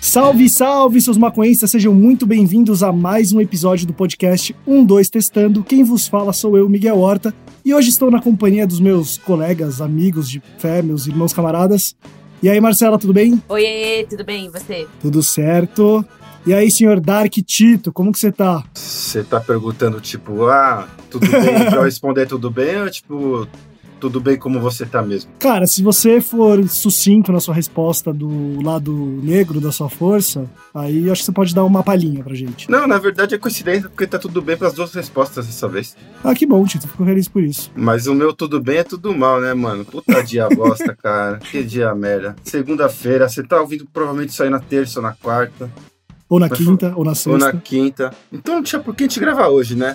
Salve, salve, seus maconhistas, sejam muito bem-vindos a mais um episódio do podcast 12 Testando. Quem vos fala sou eu, Miguel Horta, e hoje estou na companhia dos meus colegas, amigos de fé, meus irmãos camaradas. E aí, Marcela, tudo bem? Oi, tudo bem, e você? Tudo certo. E aí, senhor Dark Tito, como que você tá? Você tá perguntando, tipo, tudo bem? Pra eu responder tudo bem ou, tipo, tudo bem como você tá mesmo? Cara, se você for sucinto na sua resposta do lado negro da sua força, aí acho que você pode dar uma palhinha pra gente. Não, na verdade é coincidência, porque tá tudo bem pras duas respostas dessa vez. Ah, que bom, Tito, fico feliz por isso. Mas o meu tudo bem é tudo mal, né, mano? Puta dia bosta, cara. Que dia merda. Segunda-feira, você tá ouvindo provavelmente isso aí na terça ou na quarta. Ou na quinta, ou na sexta. Ou na quinta. Então não tinha por que a gente gravar hoje, né?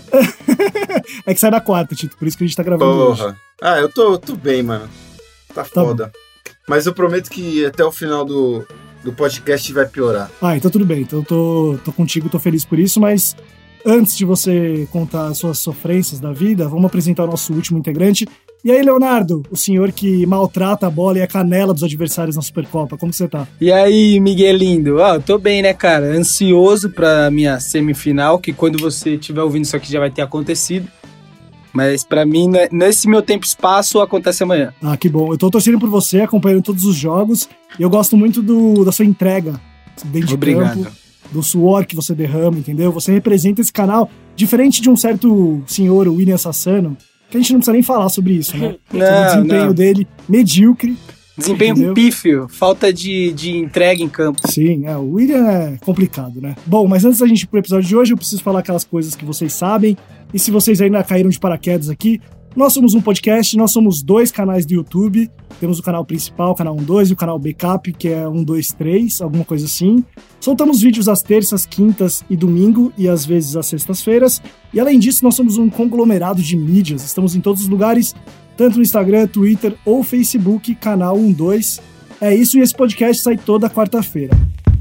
É que sai na quarta, Tito, por isso que a gente tá gravando hoje. Eu tô bem, mano. Tá foda. Bom. Mas eu prometo que até o final do podcast vai piorar. Então tudo bem. Então eu tô contigo, tô feliz por isso, mas antes de você contar as suas sofrências da vida, vamos apresentar o nosso último integrante. E aí, Leonardo, o senhor que maltrata a bola e a canela dos adversários na Supercopa, como que você tá? E aí, Miguelindo? Eu tô bem, né, cara? Ansioso pra minha semifinal, que quando você estiver ouvindo isso aqui já vai ter acontecido. Mas pra mim, nesse meu tempo e espaço, acontece amanhã. Que bom. Eu tô torcendo por você, acompanhando todos os jogos. E eu gosto muito da sua entrega dentro de campo, do suor que você derrama, entendeu? Você representa esse canal, diferente de um certo senhor, o William Sassano, que a gente não precisa nem falar sobre isso, né? Sobre o desempenho dele, medíocre. Desempenho pífio, falta de entrega em campo. Sim, o William é complicado, né? Bom, mas antes da gente ir pro episódio de hoje, eu preciso falar aquelas coisas que vocês sabem. E se vocês ainda caíram de paraquedas aqui, nós somos um podcast, nós somos 2 canais do YouTube. Temos o canal principal, o canal 12, e o canal Backup, que é 123, alguma coisa assim. Soltamos vídeos às terças, quintas e domingo, e às vezes às sextas-feiras. E além disso, nós somos um conglomerado de mídias. Estamos em todos os lugares, tanto no Instagram, Twitter ou Facebook, canal 12. É isso, e esse podcast sai toda quarta-feira.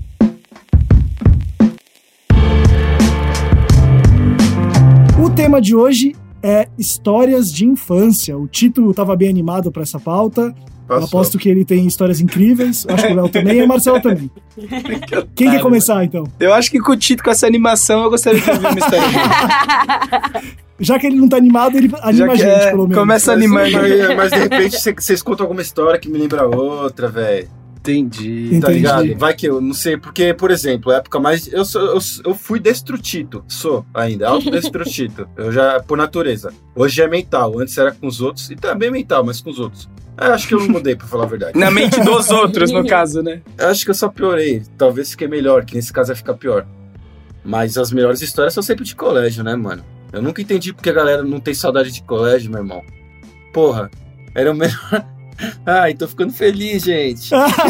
O tema de hoje é histórias de infância. O Tito estava bem animado para essa pauta. Eu aposto que ele tem histórias incríveis. Acho que o Léo também e a Marcela também. Quem quer começar, então? Eu acho que com o Tito, com essa animação, eu gostaria de ouvir uma história dele. Já que ele não tá animado, ele anima a gente, pelo menos. Começa animando. Mas de repente vocês contam alguma história que me lembra outra, velho. Entendi. Tá ligado? Vai que eu não sei, porque, por exemplo, a época mais... Eu fui destrutito, sou ainda, autodestrutito. Eu já, por natureza. Hoje é mental, antes era com os outros, e também mental, mas com os outros. Acho que eu não mudei, pra falar a verdade. Na mente dos outros, no caso, né? Acho que eu só piorei, talvez fiquei melhor, que nesse caso vai ficar pior. Mas as melhores histórias são sempre de colégio, né, mano? Eu nunca entendi porque a galera não tem saudade de colégio, meu irmão. Porra, era o melhor... tô ficando feliz, gente.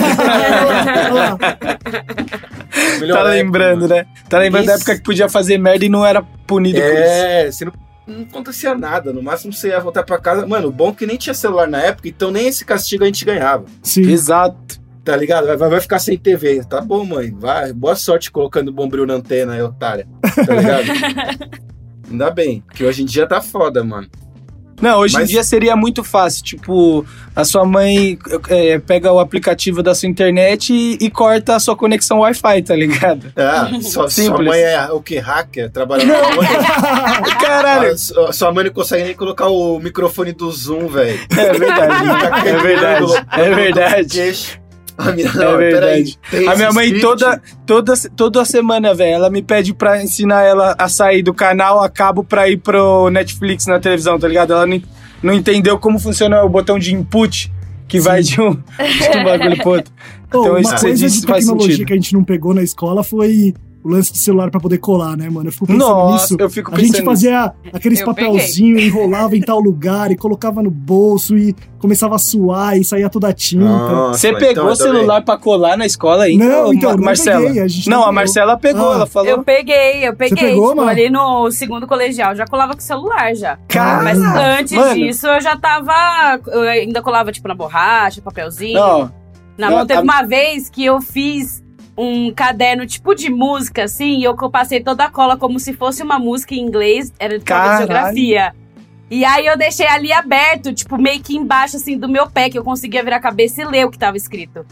Tá lembrando, né? Tá lembrando da época que podia fazer merda e não era punido por isso. Você não acontecia nada. No máximo você ia voltar pra casa. Mano, o bom é que nem tinha celular na época, então nem esse castigo a gente ganhava. Sim. Exato. Tá ligado? Vai ficar sem TV. Tá bom, mãe. Vai. Boa sorte colocando bombril na antena aí, otária. Tá ligado? Ainda bem, porque hoje em dia tá foda, mano. Não, hoje em dia seria muito fácil, tipo, a sua mãe pega o aplicativo da sua internet e corta a sua conexão Wi-Fi, tá ligado? Sua mãe é o que? Hacker? Trabalha na mãe? Caralho! Sua mãe não consegue nem colocar o microfone do Zoom, velho. É verdade. É verdade. Peraí, a minha mãe toda semana, velho, ela me pede pra ensinar ela a sair do canal a cabo pra ir pro Netflix na televisão, tá ligado? Ela não entendeu como funciona o botão de input que vai de um bagulho pro outro. Então, uma coisa de tecnologia que a gente não pegou na escola foi o lance de celular pra poder colar, né, mano? Eu fico pensando nisso. Eu fico pensando a gente fazia aqueles papelzinhos, enrolava em tal lugar e colocava no bolso e começava a suar e saía toda a tinta. Você pegou o celular pra colar na escola ainda? Não, então, Marcela. A Marcela pegou, ela falou. Eu peguei. Você pegou, tipo, ali no segundo colegial, já colava com o celular já. Caramba. Mas antes disso, eu já tava... Eu ainda colava, tipo, na borracha, papelzinho. Não, teve uma vez que eu fiz um caderno tipo de música, assim, e eu passei toda a cola como se fosse uma música em inglês, era de geografia. E aí eu deixei ali aberto, tipo, meio que embaixo, assim, do meu pé, que eu conseguia virar a cabeça e ler o que tava escrito.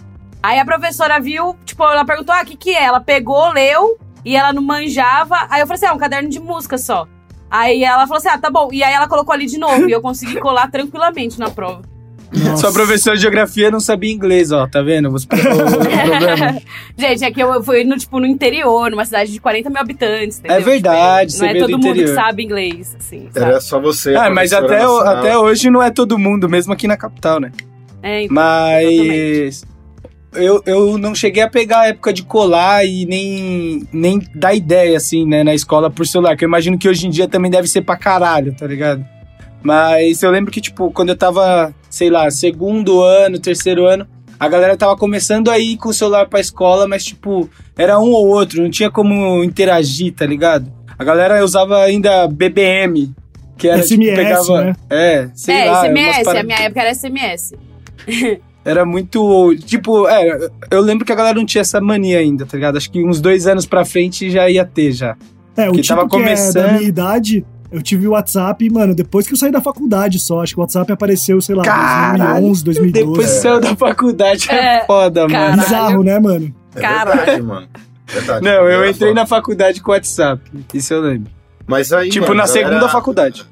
Aí a professora viu, tipo, ela perguntou, o que é? Ela pegou, leu, e ela não manjava. Aí eu falei assim, é um caderno de música só. Aí ela falou assim, tá bom. E aí ela colocou ali de novo, e eu consegui colar tranquilamente na prova. Nossa. Sua professora de geografia não sabia inglês, ó, tá vendo? Você pegou o problema. Gente, é que eu fui no interior, numa cidade de 40 mil habitantes, entendeu? É verdade, tipo, não é todo mundo que sabe inglês, assim, sabe? Era só você. Mas até hoje não é todo mundo, mesmo aqui na capital, né? Então, mas eu não cheguei a pegar a época de colar e nem dar ideia, assim, né, na escola por celular, que eu imagino que hoje em dia também deve ser pra caralho, tá ligado? Mas eu lembro que, tipo, quando eu tava, sei lá, 2º ano, 3º ano, a galera tava começando a ir com o celular pra escola, mas, tipo, era um ou outro, não tinha como interagir, tá ligado? A galera usava ainda BBM, que era, SMS, tipo, pegava... né? Sei lá. SMS, a minha época era SMS. Era muito... Tipo, eu lembro que a galera não tinha essa mania ainda, tá ligado? Acho que uns 2 anos pra frente já ia ter, já. O tipo tava começando... da minha idade... Eu tive o WhatsApp, mano, depois que eu saí da faculdade só. Acho que o WhatsApp apareceu, sei lá, em 2011, 2012. Depois que saiu da faculdade é foda, caralho. mano. Bizarro, né, mano? Verdade, mano. Verdade. Não, eu entrei na faculdade com o WhatsApp. Isso eu lembro. Mas aí, tipo, mano, na segunda faculdade.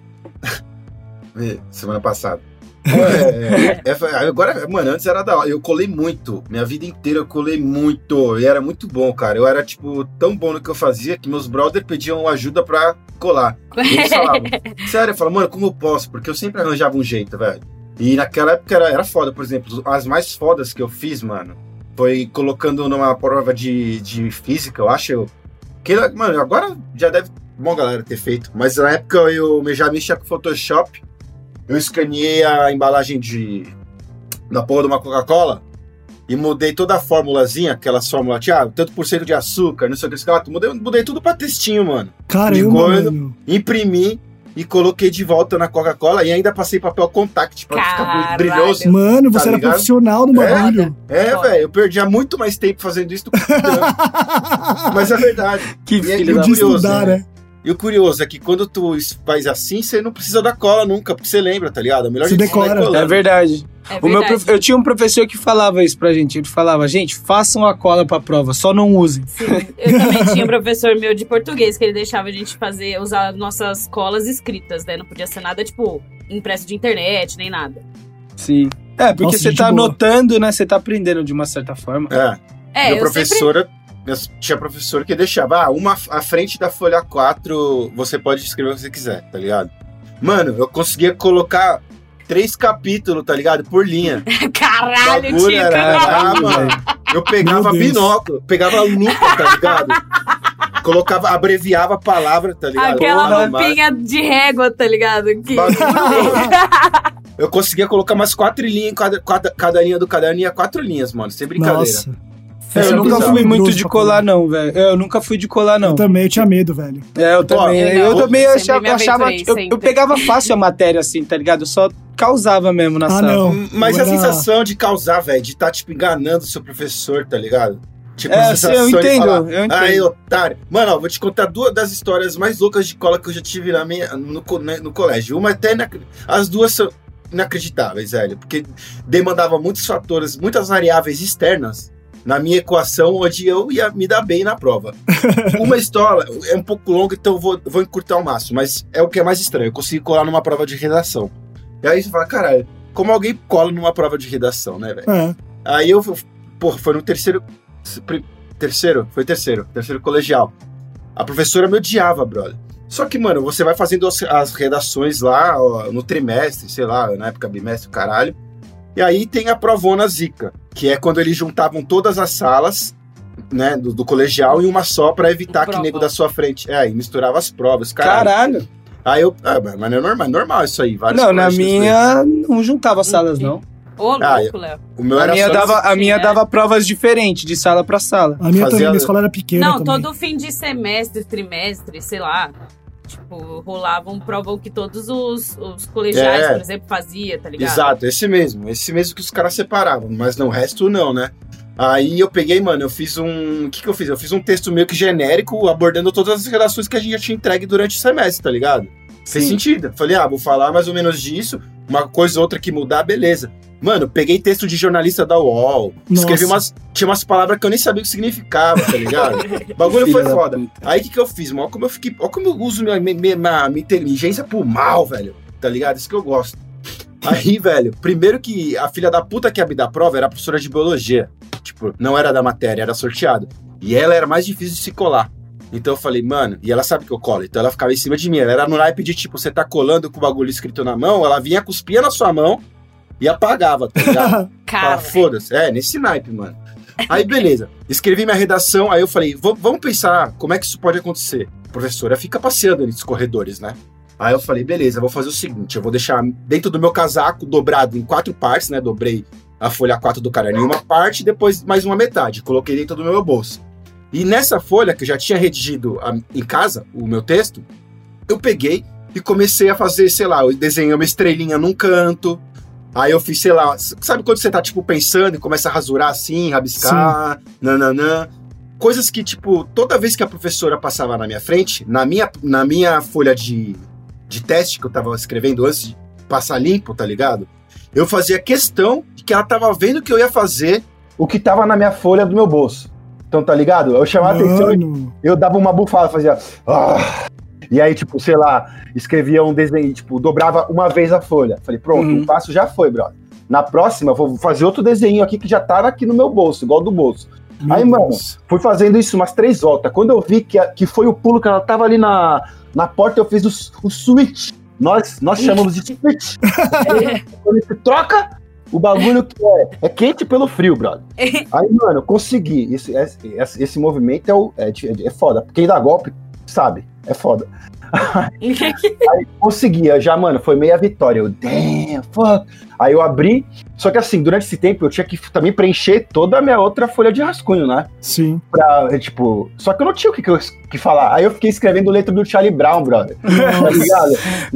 Semana passada. Agora, mano, antes era da hora. Eu colei muito. Minha vida inteira eu colei muito. E era muito bom, cara. Eu era, tipo, tão bom no que eu fazia que meus brothers pediam ajuda pra colar. E eles falavam, sério, eu falava, mano, como eu posso? Porque eu sempre arranjava um jeito, velho. E naquela época era foda, por exemplo. As mais fodas que eu fiz, mano, foi colocando numa prova de física, eu acho. Mano, agora já deve, bom, galera, ter feito. Mas na época eu já mexia com Photoshop. Eu escaneei a embalagem da porra de uma Coca-Cola e mudei toda a formulazinha, aquelas fórmulas, tanto por cento de açúcar, não sei o que, mudei tudo pra textinho, mano. Caramba, mano. Imprimi e coloquei de volta na Coca-Cola e ainda passei papel contact pra ficar brilhoso. Mano, você era profissional no bagulho. Velho, eu perdia muito mais tempo fazendo isso do que mas é verdade. Que filho da curioso, né? E o curioso é que quando tu faz assim, você não precisa da cola nunca, porque você lembra, tá ligado? É melhor você decora. É verdade. Eu tinha um professor que falava isso pra gente. Ele falava, gente, façam a cola pra prova, só não usem. Sim, eu também tinha um professor meu de português que ele deixava a gente usar nossas colas escritas, né? Não podia ser nada, tipo, impresso de internet, nem nada. Sim. Porque você tá anotando, né? Você tá aprendendo de uma certa forma. Meu professor... Tinha professor que deixava uma à frente da folha 4, você pode escrever o que você quiser, tá ligado? Mano, eu conseguia colocar 3 capítulos, tá ligado? Por linha. Caralho, tinha mano. Eu pegava binóculo, pegava lupa, tá ligado? Abreviava a palavra, tá ligado? Aquela lupinha de régua, tá ligado? Eu conseguia colocar umas 4 linhas em cada linha do caderno, ia 4 linhas, mano, sem brincadeira. Nossa. Eu nunca fui muito de colar, não, velho. Eu nunca fui de colar, não. Eu também, eu tinha medo, velho. Eu também. Eu também achava... Eu pegava fácil a matéria, assim, tá ligado? Eu só causava mesmo na sala. Não. Mas a sensação de causar, velho, de estar, tipo, enganando o seu professor, tá ligado? Tipo, a sensação eu entendo, de falar, eu entendo. Aí, otário. Mano, vou te contar 2 das histórias mais loucas de cola que eu já tive no colégio. Uma até... As duas são inacreditáveis, velho. Porque demandava muitos fatores, muitas variáveis externas na minha equação, onde eu ia me dar bem na prova. Uma história é um pouco longa, então vou encurtar ao máximo, mas é o que é mais estranho. Eu consegui colar numa prova de redação. E aí você fala, caralho, como alguém cola numa prova de redação, né, velho? Aí eu, foi no terceiro colegial. A professora me odiava, brother. Só que, mano, você vai fazendo as redações lá, ó, no trimestre, sei lá, na época bimestre, caralho. E aí tem a provona zica, que é quando eles juntavam todas as salas, né, do colegial em uma só pra evitar que nego da sua frente... e misturava as provas, caralho. Aí eu... mas é normal isso aí. Não, na minha não juntava salas, não. Ô, louco, Léo. A minha dava provas diferentes, de sala pra sala. A minha também, minha escola era pequena. Não, também. todo fim de semestre, trimestre, sei lá... Tipo, rolavam prova que todos os colegiais, por exemplo, fazia, tá ligado? Exato, esse mesmo que os caras separavam, mas não, o resto não, né? Aí eu peguei, mano, eu fiz um... O que eu fiz? Eu fiz um texto meio que genérico, abordando todas as redações que a gente já tinha entregue durante o semestre, tá ligado? Fez sentido. Falei, vou falar mais ou menos disso, uma coisa ou outra que mudar, beleza. Mano, peguei texto de jornalista da UOL, escrevi tinha umas palavras que eu nem sabia o que significava, tá ligado? O bagulho foi foda. Aí o que eu fiz, mano? Olha como eu uso minha inteligência pro mal, velho, tá ligado? Isso que eu gosto. Aí, velho, primeiro que a filha da puta que ia me dar prova era a professora de biologia. Tipo, não era da matéria, era sorteado. E ela era mais difícil de se colar. Então eu falei, mano, e ela sabe que eu colo, então ela ficava em cima de mim. Ela era no naipe de, tipo, você tá colando com o bagulho escrito na mão, ela vinha, cuspia na sua mão e apagava, tá ligado? Cara, foda-se. Nesse naipe, mano. Aí, beleza. Escrevi minha redação, aí eu falei, vamos pensar como é que isso pode acontecer. A professora fica passeando nesses corredores, né? Aí eu falei, beleza, vou fazer o seguinte, eu vou deixar dentro do meu casaco dobrado em 4 partes, né? Dobrei a folha 4 do caderno em uma parte, depois mais uma metade. Coloquei dentro do meu bolso. E nessa folha, que eu já tinha redigido em casa, o meu texto, eu peguei e comecei a fazer, sei lá, eu desenhei uma estrelinha num canto. Aí eu fiz, sei lá, sabe quando você tá, tipo, pensando e começa a rasurar assim, rabiscar, nananã. Coisas que, tipo, toda vez que a professora passava na minha frente, na minha folha de teste que eu tava escrevendo antes de passar limpo, tá ligado? Eu fazia questão de que ela tava vendo que eu ia fazer o que tava na minha folha do meu bolso. Então, tá ligado? Eu chamava a atenção, eu dava uma bufada, fazia... E aí, tipo, sei lá, escrevia um desenho, tipo, dobrava uma vez a folha. Falei, pronto, o passo já foi, brother. Na próxima, eu vou fazer outro desenho aqui que já tá aqui no meu bolso, igual do bolso. Aí, mano, fui fazendo isso umas 3 voltas. Quando eu vi que foi o pulo que ela tava ali na porta, eu fiz o switch. Nós chamamos de switch. Quando você troca, o bagulho que é quente pelo frio, brother. Aí, mano, consegui. Esse movimento é foda. Quem dá golpe, sabe, é foda. Aí conseguia, já, mano, foi meia vitória. Eu, damn, fuck. Aí eu abri, só que assim, durante esse tempo eu tinha que também preencher toda a minha outra folha de rascunho, né? Sim. Tipo, só que eu não tinha o que falar. Aí eu fiquei escrevendo letra do Charlie Brown, brother. Tá ligado?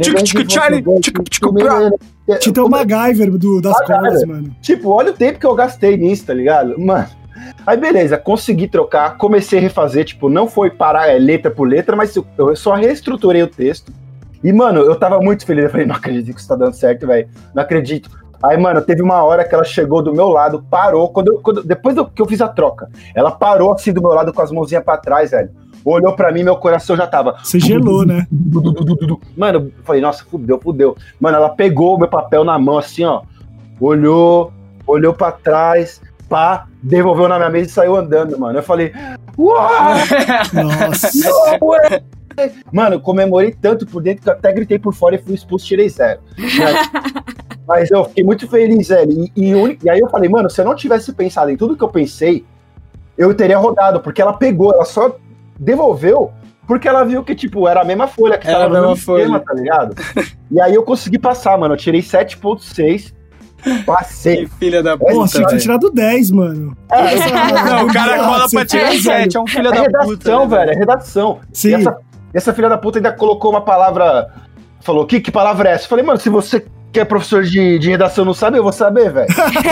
Tipo o MacGyver das colas, mano. Tipo, olha o tempo que eu gastei nisso, tá ligado? Mano. Aí beleza, consegui trocar, comecei a refazer, tipo, não foi parar letra por letra, mas eu só reestruturei o texto. E, mano, eu tava muito feliz, eu falei, não acredito que isso tá dando certo, velho, não acredito. Aí, mano, teve uma hora que ela chegou do meu lado, parou, depois que eu fiz a troca, ela parou assim do meu lado com as mãozinhas pra trás, velho. Olhou pra mim, meu coração já tava... Você gelou, né? Mano, eu falei, nossa, fudeu. Mano, ela pegou o meu papel na mão, assim, ó, olhou pra trás... Pá, devolveu na minha mesa e saiu andando, mano. Eu falei, uau! Nossa! Mano, comemorei tanto por dentro que eu até gritei por fora e fui expulso, tirei 0. Mas eu fiquei muito feliz, velho. E aí eu falei, mano, se eu não tivesse pensado em tudo que eu pensei, eu teria rodado, porque ela pegou, ela só devolveu porque ela viu que, tipo, era a mesma folha que tava no meu sistema, tá ligado? E aí eu consegui passar, mano. Eu tirei 7.6. Passei. Que filha da puta. Pô, você tinha que ter tirado 10, mano. Não, o cara cola pra tirar 7, é um filho da puta. Redação, velho, é redação. Sim. E essa filha da puta ainda colocou uma palavra. Falou, que palavra é essa? Eu falei, mano, se você que é professor de redação não sabe, eu vou saber, velho.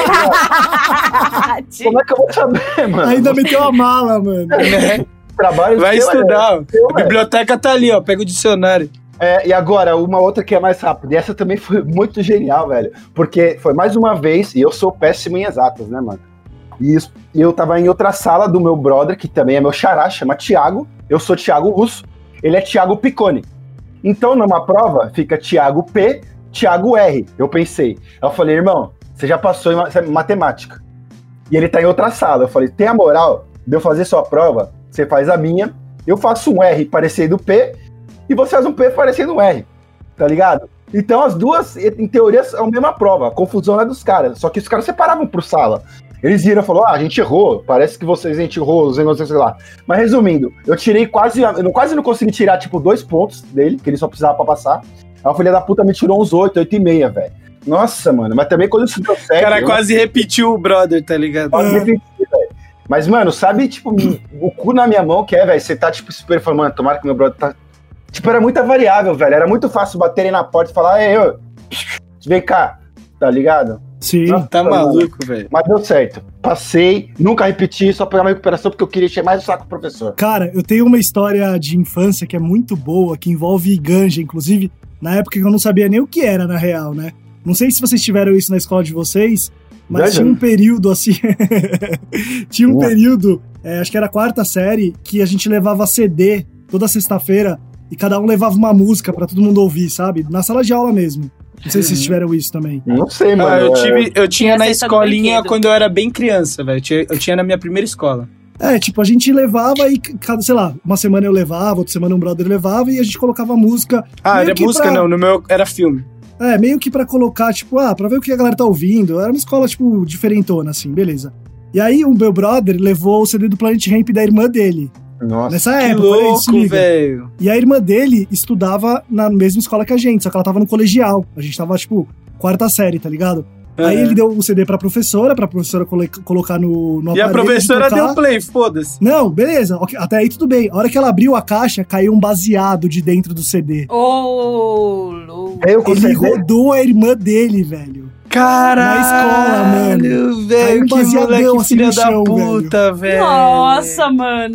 Como é que eu vou saber, mano? Ainda meteu a mala, mano. Trabalho vai estudar. A biblioteca tá ali, ó. Pega o dicionário. E agora, uma outra que é mais rápida. E essa também foi muito genial, velho. Porque foi mais uma vez, e eu sou péssimo em exatas, né, mano? E eu tava em outra sala do meu brother, que também é meu xará, chama Thiago. Eu sou Thiago Russo, ele é Thiago Piccone. Então, numa prova, fica Thiago P, Thiago R. Eu pensei. Eu falei, irmão, você já passou em matemática. E ele tá em outra sala. Eu falei, tem a moral de eu fazer sua prova? Você faz a minha, eu faço um R parecendo P, e você faz um P parecendo um R, tá ligado? Então as duas, em teoria, são a mesma prova. A confusão é dos caras. Só que os caras separavam por sala. Eles viram e falaram, a gente errou. Parece que a gente errou, os negócios, sei lá. Mas resumindo, eu tirei quase não consegui tirar, tipo, 2 pontos dele, que ele só precisava pra passar. A filha da puta me tirou uns 8,5, velho. Nossa, mano, mas também quando isso deu certo... O cara quase repetiu o brother, tá ligado? Quase repetiu, velho. Mas, mano, sabe, tipo, o cu na minha mão que é, velho, você tá, tipo, super falando, mano, tomara que meu brother tá... Tipo, era muita variável, velho. Era muito fácil baterem na porta e falar, ei, ô, vem cá, tá ligado? Sim. Nossa, tá maluco, velho. Mas deu certo. Passei, nunca repeti, só pegar uma recuperação porque eu queria encher mais o saco do professor. Cara, eu tenho uma história de infância que é muito boa, que envolve ganja, inclusive, na época que eu não sabia nem o que era, na real, né? Não sei se vocês tiveram isso na escola de vocês, mas tinha um período assim... tinha um período, acho que era a 4ª série, que a gente levava CD toda sexta-feira e cada um levava uma música pra todo mundo ouvir, sabe? Na sala de aula mesmo. Não sei se vocês tiveram isso também. Não sei, mano. Eu tinha na escolinha quando eu era bem criança, velho. Eu tinha na minha primeira escola. Tipo, a gente levava e, sei lá, uma semana eu levava, outra semana um brother levava e a gente colocava música. Era música não, no meu era filme. Meio que pra colocar, tipo, pra ver o que a galera tá ouvindo. Era uma escola, tipo, diferentona, assim, beleza. E aí o meu brother levou o CD do Planet Hemp da irmã dele. Nossa, nessa que época, louco, velho. E a irmã dele estudava na mesma escola que a gente, só que ela tava no colegial. A gente tava, tipo, 4ª série, tá ligado? Aí ele deu o CD pra professora colocar no aparelho. E a professora deu play, foda-se. Não, beleza, até aí tudo bem. A hora que ela abriu a caixa, caiu um baseado de dentro do CD. Louco. Ele rodou a irmã dele, velho. Caralho, na escola, mano. Velho, que moleque assim, filha da puta, velho. Nossa, mano.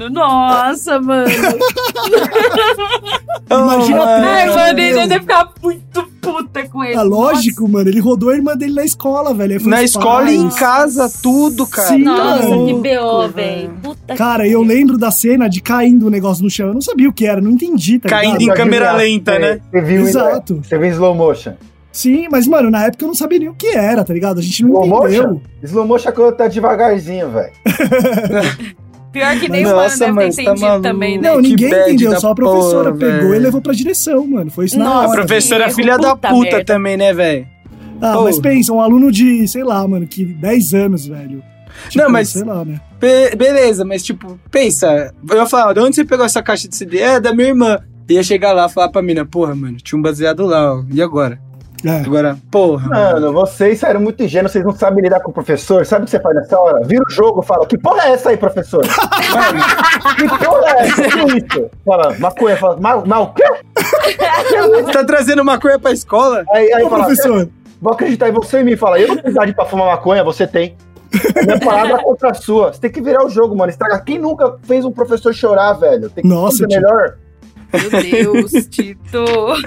Imagina a treta. Mano, ele deve ficar muito puta com ele. Lógico, mano. Ele rodou a irmã dele na escola, velho. Na escola e em casa, tudo, cara. Sim, nossa, cara. que B.O., velho. Puta cara, eu lembro da cena de caindo o negócio no chão. Eu não sabia o que era, não entendi, tá caindo ligado? em câmera lenta, né? Você viu, exato. Você viu em slow motion. Sim, mas, mano, na época eu não sabia nem o que era, tá ligado? A gente não entendeu. Slow motion é quando tá devagarzinho, velho. Pior que nem o mano deve ter entendido também, né? Não, ninguém entendeu, só a professora porra, pegou véio. e levou pra direção, mano. Foi isso na hora. A professora é filha da puta também, né, velho? Mas pensa, um aluno de, sei lá, mano, que 10 anos, velho. Tipo, não, mas... sei lá, né? Beleza, mas tipo, pensa. Eu ia falar, de onde você pegou essa caixa de CD? Da minha irmã. Ia chegar lá e falar pra mina, porra, mano, tinha um baseado lá, ó. E agora? Agora, porra. Mano, vocês eram muito ingênuos, vocês não sabem lidar com o professor. Sabe o que você faz nessa hora? Vira o jogo, fala, que porra é essa aí, professor? Mano, que porra é essa? Que isso? Fala, maconha, fala, mal o quê? Você tá trazendo maconha pra escola? Aí fala, professor. Vou acreditar em você e me fala, eu não tenho idade pra fumar maconha, você tem. A minha palavra contra a sua. Você tem que virar o jogo, mano. Estraga. Quem nunca fez um professor chorar, velho? Tem que Nossa, ser melhor. Meu Deus, Tito.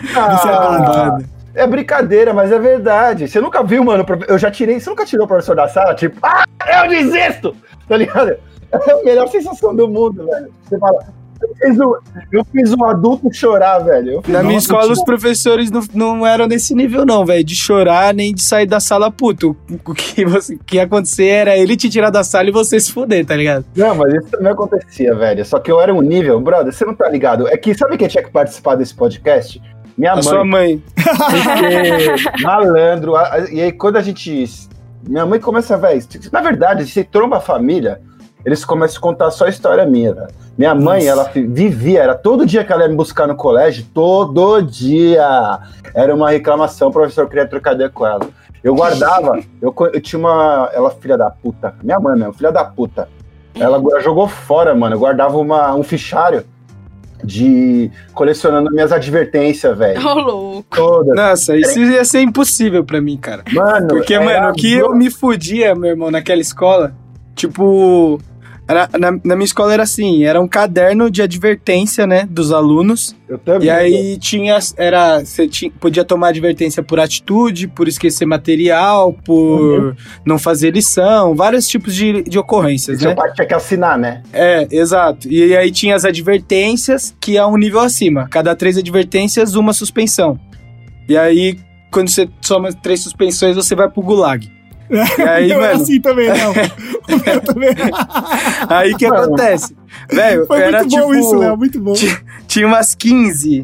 É brincadeira, mas é verdade. Você nunca viu, mano? Eu já tirei. Você nunca tirou o professor da sala? Tipo, eu desisto! Tá ligado? É a melhor sensação do mundo, velho. Você fala, eu fiz um adulto chorar, velho. Na minha escola, os professores não eram nesse nível, não, velho. De chorar nem de sair da sala puto. O que ia acontecer era ele te tirar da sala e você se fuder, tá ligado? Não, mas isso também acontecia, velho. Só que eu era um nível, brother, você não tá ligado? É que sabe quem tinha que participar desse podcast? Minha mãe. Sua mãe. Porque, malandro. E aí, quando a gente... Minha mãe começa, velho... Na verdade, se tromba a família, eles começam a contar só a história minha, velho. Minha mãe, ela vivia... Era todo dia que ela ia me buscar no colégio. Todo dia. Era uma reclamação. O professor queria trocar ideia com ela. Eu guardava... Eu tinha uma... Ela, filha da puta. Minha mãe mesmo, filha da puta. Ela jogou fora, mano. Eu guardava um fichário de colecionando minhas advertências, velho. Ô, louco. Todas. Nossa, isso ia ser impossível pra mim, cara. Mano, porque, mano, o que eu me fudia, meu irmão, naquela escola, tipo... Na minha escola era assim, era um caderno de advertência, né, dos alunos. Eu também. E aí podia tomar advertência por atitude, por esquecer material, por não fazer lição, vários tipos de ocorrências, né? Seu pai tinha que assinar, né? Exato. E aí tinha as advertências, que é um nível acima. Cada 3 advertências, uma suspensão. E aí, quando você soma 3 suspensões, você vai pro gulag. E aí, não mano... é assim também, não. O meu também. Aí o que acontece? Velho, foi era muito bom tipo, isso, Léo, muito bom. Tinha umas 15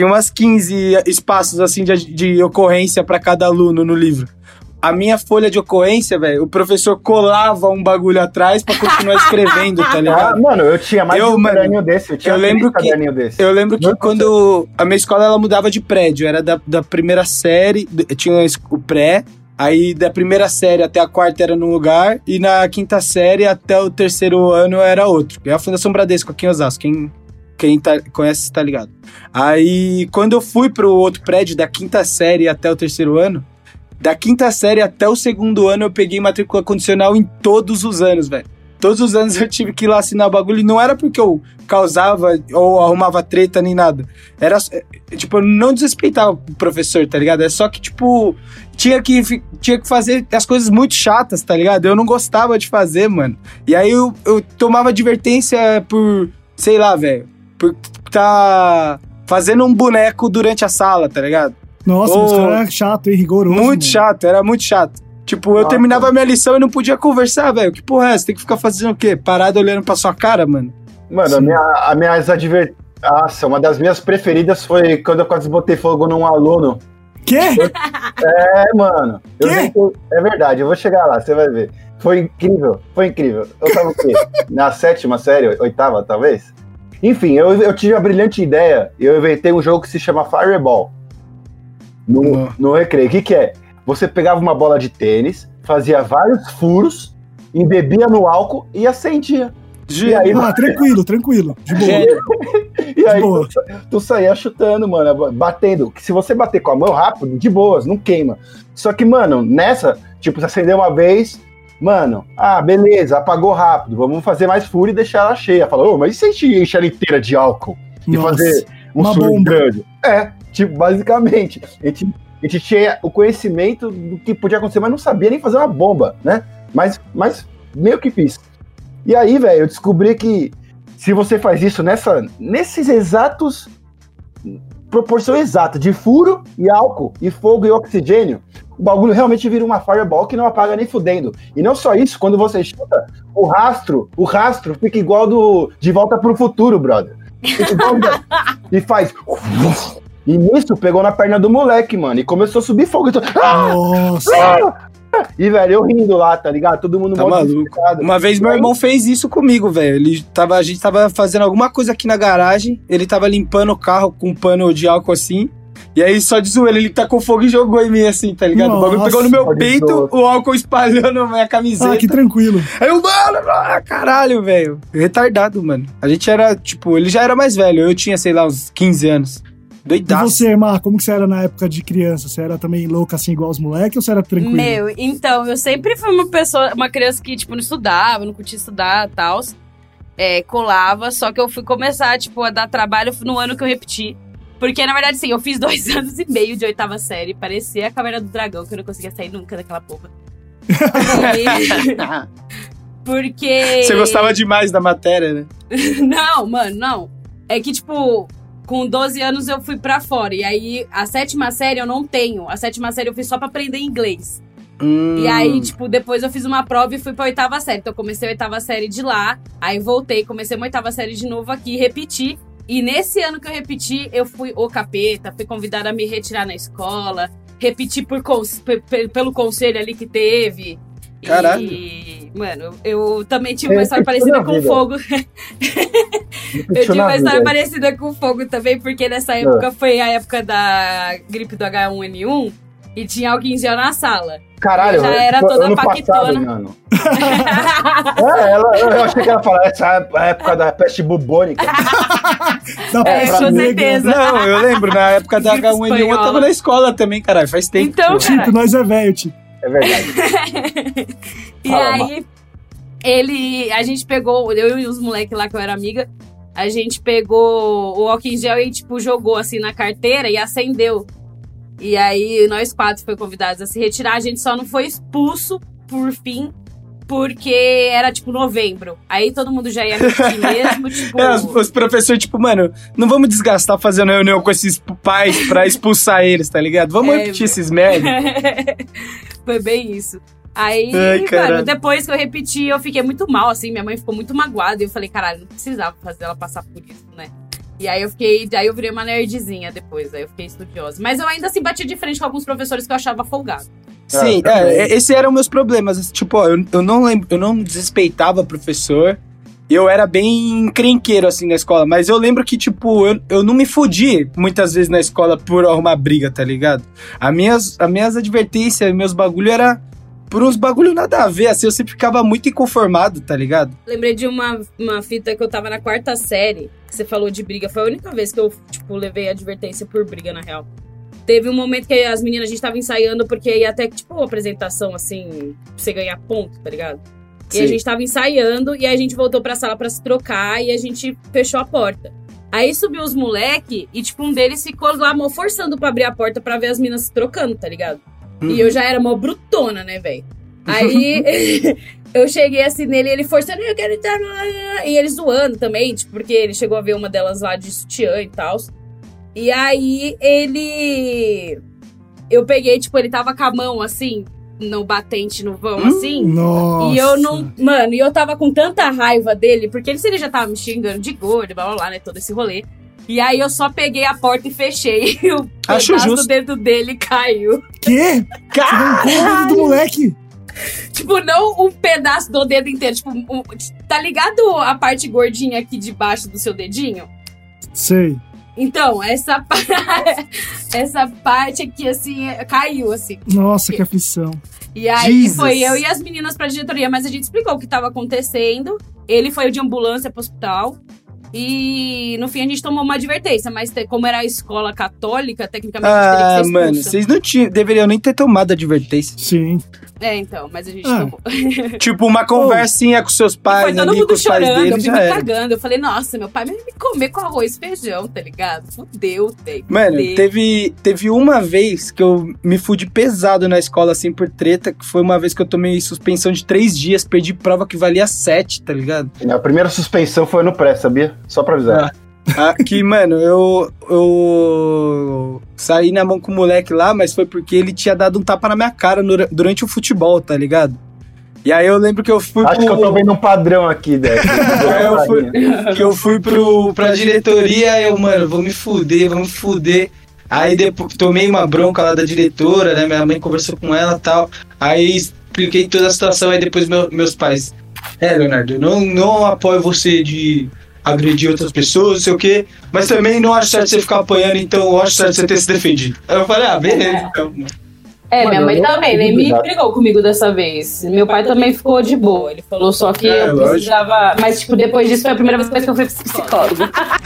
espaços, assim, de ocorrência pra cada aluno no livro. A minha folha de ocorrência, velho, o professor colava um bagulho atrás pra continuar escrevendo, tá ligado? Mano, eu tinha mais de um caderninho desse. Eu lembro que quando a minha escola, ela mudava de prédio. Era da primeira série, tinha o pré... Aí, da primeira série até a 4ª era num lugar, e na 5ª série até o 3º ano era outro. É a Fundação Bradesco, aqui em Osasco. Quem conhece, tá ligado. Aí, quando eu fui pro outro prédio, da 5ª série até o 3º ano, da 5ª série até o 2º ano, eu peguei matrícula condicional em todos os anos, velho. Todos os anos eu tive que ir lá assinar o bagulho. E não era porque eu causava ou arrumava treta nem nada. Era, tipo, eu não desrespeitava o professor, tá ligado? É só que, tipo, tinha que fazer as coisas muito chatas, tá ligado? Eu não gostava de fazer, mano. E aí eu tomava advertência por, sei lá, velho, por tá fazendo um boneco durante a sala, tá ligado? Nossa, mas cara era chato e rigoroso. Muito chato, era muito chato. Tipo, eu terminava a minha lição e não podia conversar, velho. Que porra é essa? Tem que ficar fazendo o quê? Parado olhando pra sua cara, mano? Mano, Nossa, uma das minhas preferidas foi quando eu quase botei fogo num aluno. Quê? Mano. É verdade, eu vou chegar lá, você vai ver. Foi incrível. Eu tava o quê? Na 7ª série, 8ª, talvez? Enfim, eu tive a brilhante ideia e eu inventei um jogo que se chama Fireball. No recreio. O que é? Você pegava uma bola de tênis, fazia vários furos, embebia no álcool e acendia. E aí, tranquilo. De boa. E aí tu saía chutando, mano, batendo. Que se você bater com a mão rápido, de boas, não queima. Só que, mano, nessa, tipo, você acendeu uma vez, mano, beleza, apagou rápido, vamos fazer mais furo e deixar ela cheia. Falou, mas e se a gente encher ela inteira de álcool? E fazer um surto grande? Tipo, basicamente, a gente tinha o conhecimento do que podia acontecer, mas não sabia nem fazer uma bomba, né? Mas meio que fiz. E aí, velho, eu descobri que se você faz isso nesses exatos, proporção exata de furo e álcool, e fogo e oxigênio, o bagulho realmente vira uma fireball que não apaga nem fudendo. E não só isso, quando você chuta, o rastro fica igual De Volta pro Futuro, brother. E faz... E nisso pegou na perna do moleque, mano, e começou a subir fogo. Então, Nossa! E, velho, eu rindo lá, tá ligado? Todo mundo tá maluco. Uma vez meu irmão fez isso comigo, velho. A gente tava fazendo alguma coisa aqui na garagem, ele tava limpando o carro com um pano de álcool assim, e aí só de zoeira, ele tacou fogo e jogou em mim assim, tá ligado? Nossa, o bagulho pegou no meu peito, o álcool espalhou na minha camiseta. Que tranquilo. Aí eu, mano, caralho, velho. Retardado, mano. A gente era, tipo, ele já era mais velho, eu tinha, sei lá, uns 15 anos. Doidaço. E você, Mar, como que você era na época de criança? Você era também louca assim igual os moleques ou você era tranquila? Então, eu sempre fui uma criança que, tipo, não estudava, não curtia estudar e tal. Colava, só que eu fui começar, tipo, a dar trabalho no ano que eu repeti. Porque, na verdade, sim, eu fiz 2 anos e meio de 8ª série. Parecia a Caverna do Dragão, que eu não conseguia sair nunca daquela porra. Porque... Você gostava demais da matéria, né? Não, mano, não. É que, tipo... Com 12 anos eu fui pra fora. E aí, a 7ª série eu não tenho. A 7ª série eu fiz só pra aprender inglês. E aí, tipo, depois eu fiz uma prova e fui pra 8ª série. Então eu comecei a 8ª série de lá. Aí voltei, comecei uma 8ª série de novo aqui, repeti. E nesse ano que eu repeti, eu fui o capeta. Fui convidada a me retirar na escola. Repeti pelo conselho ali que teve. Caralho. E, mano, eu também tive uma história parecida com fogo. Eu tive uma história parecida com fogo também, porque nessa época foi a época da gripe do H1N1 e tinha álcool em gel na sala. Caralho, eu já era toda paquitona. Eu achei que ela falava essa época da peste bubônica. Com certeza. Não, eu lembro, na época da H1N1 eu tava na escola também, caralho, faz tempo. Então, tipo, nós é velho, tipo. É verdade. E aí, a gente pegou, eu e os moleques lá que eu era amiga, a gente pegou o álcool em gel e, tipo, jogou assim na carteira e acendeu. E aí, nós 4 fomos convidados a se retirar, a gente só não foi expulso, por fim, porque era, tipo, novembro. Aí todo mundo já ia repetir mesmo, tipo... Os professores, tipo, mano, não vamos desgastar fazendo reunião com esses pais pra expulsar eles, tá ligado? Vamos repetir esses merda. Foi bem isso. Aí, mano, depois que eu repeti, eu fiquei muito mal, assim, minha mãe ficou muito magoada. E eu falei, caralho, não precisava fazer ela passar por isso, né? E aí eu virei uma nerdzinha depois, aí eu fiquei estudiosa. Mas eu ainda assim batia de frente com alguns professores que eu achava folgado. Sim, esses eram meus problemas. Tipo, eu não lembro, eu não desrespeitava professor. Eu era bem encrenqueiro, assim, na escola. Mas eu lembro que, tipo, eu não me fudi muitas vezes na escola por arrumar briga, tá ligado? As minhas advertências, meus bagulho era por uns bagulho nada a ver, assim. Eu sempre ficava muito inconformado, tá ligado? Lembrei de uma fita que eu tava na 4ª série, que você falou de briga. Foi a única vez que eu, tipo, levei advertência por briga, na real. Teve um momento que as meninas, a gente tava ensaiando, porque ia até, tipo, uma apresentação, assim, pra você ganhar ponto, tá ligado? E a gente tava ensaiando, e aí a gente voltou pra sala pra se trocar, e a gente fechou a porta. Aí subiu os moleque, e tipo, um deles ficou lá forçando pra abrir a porta pra ver as minas se trocando, tá ligado? E eu já era mó brutona, né, velho? Aí eu cheguei assim nele, ele forçando, eu quero entrar. E ele zoando também, tipo, porque ele chegou a ver uma delas lá de sutiã e tal. E aí eu peguei, tipo, ele tava com a mão assim, no batente, no vão, assim. Nossa. E eu não... Mano, e eu tava com tanta raiva dele, porque ele já tava me xingando de gordo, blá, blá, blá, né, todo esse rolê. E aí eu só peguei a porta e fechei. E o pedaço do dedo dele caiu. Quê? Caralho! O dedo do moleque? Tipo, não um pedaço do dedo inteiro. Tipo, tá ligado a parte gordinha aqui debaixo do seu dedinho? Sei. Então, essa parte aqui, assim, caiu, assim. Nossa, que aflição. E aí foi eu e as meninas pra diretoria, mas a gente explicou o que tava acontecendo. Ele foi de ambulância pro hospital. E no fim a gente tomou uma advertência, mas como era a escola católica, tecnicamente a gente teria que ser expulsa. Mano, vocês não deveriam nem ter tomado advertência. Sim. Então, mas a gente tomou. Tipo, uma conversinha com seus pais, foi todo mundo com os pais chorando, dele, eu fui me cagando. Eu falei, nossa, meu pai vai me comer com arroz e feijão, tá ligado? Fudeu, velho. Mano, teve uma vez que eu me fudi pesado na escola, assim, por treta, que foi uma vez que eu tomei suspensão de 3 dias, perdi prova que valia 7, tá ligado? A primeira suspensão foi no pré, sabia? Só pra avisar. Que, mano, eu saí na mão com o moleque lá, mas foi porque ele tinha dado um tapa na minha cara durante o futebol, tá ligado? E aí eu lembro que eu fui Acho que eu tô vendo um padrão aqui, né? eu fui pra diretoria e eu, mano, vou me fuder. Aí depois tomei uma bronca lá da diretora, né? Minha mãe conversou com ela e tal. Aí expliquei toda a situação, aí depois meus pais... Leonardo, eu não apoio você de agredir outras pessoas, não sei o quê, mas também não acho certo você ficar apanhando, então eu acho certo você ter se defendido. Aí eu falei, beleza, então. Minha mãe também, nem me brigou comigo dessa vez. Meu pai também ficou de boa. Ele falou só que eu precisava... Mas, tipo, depois disso foi a primeira vez que eu fui psicólogo.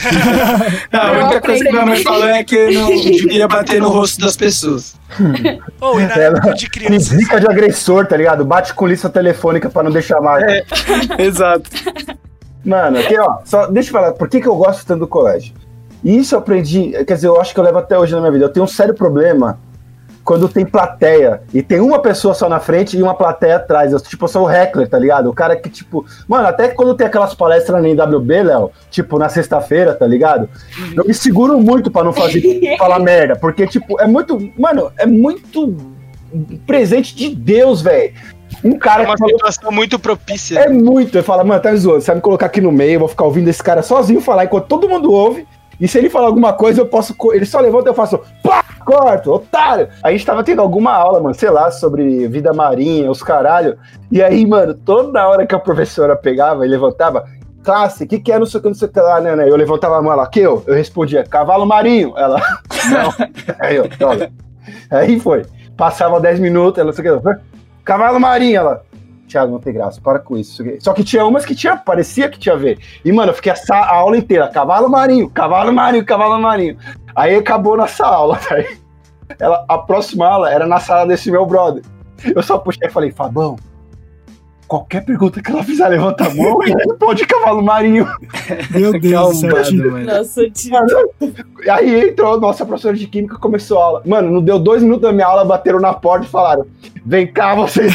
A única coisa que minha mãe falou é que eu não devia bater no rosto das pessoas. E na época de criança... Zica de agressor, tá ligado? Bate com lista telefônica pra não deixar mais. Exato. Mano, aqui, ó, só deixa eu falar, por que eu gosto tanto do colégio? E isso eu aprendi, quer dizer, eu acho que eu levo até hoje na minha vida. Eu tenho um sério problema quando tem plateia e tem uma pessoa só na frente e uma plateia atrás. Eu sou o heckler, tá ligado? O cara que, tipo... Mano, até quando tem aquelas palestras na NWB, Léo, tipo, na sexta-feira, tá ligado? Eu me seguro muito pra não falar merda, porque, tipo, é muito... Mano, é muito presente de Deus, velho. Um cara uma situação muito propícia. É muito. Ele fala, mano, tá me zoando, você vai me colocar aqui no meio, eu vou ficar ouvindo esse cara sozinho falar enquanto todo mundo ouve, e se ele falar alguma coisa, eu posso... Ele só levanta e eu faço... Pá! Corto, otário! A gente tava tendo alguma aula, mano, sei lá, sobre vida marinha, os caralho, e aí, mano, toda hora que a professora pegava e levantava, classe, que é não sei o que lá, né? Eu levantava a mão, ela, que eu respondia, cavalo marinho, ela, não, aí eu, olha, aí foi, passava 10 minutos, ela, não sei o que, cavalo marinho, ela, Thiago, não tem graça, para com isso. Só que tinha umas que parecia que tinha a ver. E, mano, eu fiquei a aula inteira, cavalo marinho, cavalo marinho, cavalo marinho. Aí acabou nossa aula, tá? A próxima aula era na sala desse meu brother. Eu só puxei e falei, Fabão, qualquer pergunta que ela fizer, levanta a mão e responde cavalo marinho. Meu Deus do céu. Nossa, tio. Aí entrou nossa professora de química, começou a aula. Mano, não deu 2 minutos da minha aula, bateram na porta e falaram, vem cá, vocês...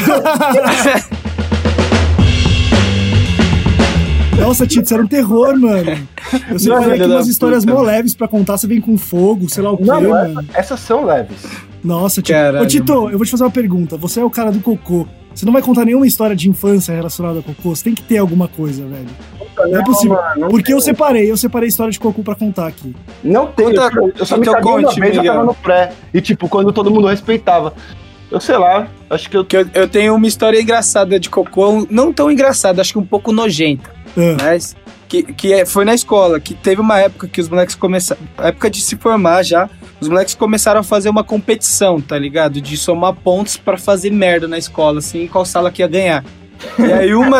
Nossa, Tito, isso era um terror, mano. Eu sei que tem umas histórias mó leves pra contar, você vem com fogo, sei lá o quê, mano. Essas são leves. Nossa, Tito. Ô, Tito, eu vou te fazer uma pergunta. Você é o cara do cocô. Você não vai contar nenhuma história de infância relacionada a cocô? Você tem que ter alguma coisa, velho. Não é possível. Mano, porque eu separei história de cocô pra contar aqui. Não tem, eu só me caguei uma vez, eu tava no pré. E tipo, quando todo mundo respeitava. Eu sei lá, acho que eu tenho uma história engraçada de cocô, não tão engraçada, acho que um pouco nojenta. Mas foi na escola, que teve uma época que os moleques começaram, época de se formar já, os moleques começaram a fazer uma competição, tá ligado? De somar pontos pra fazer merda na escola, assim, qual sala que ia ganhar. E aí uma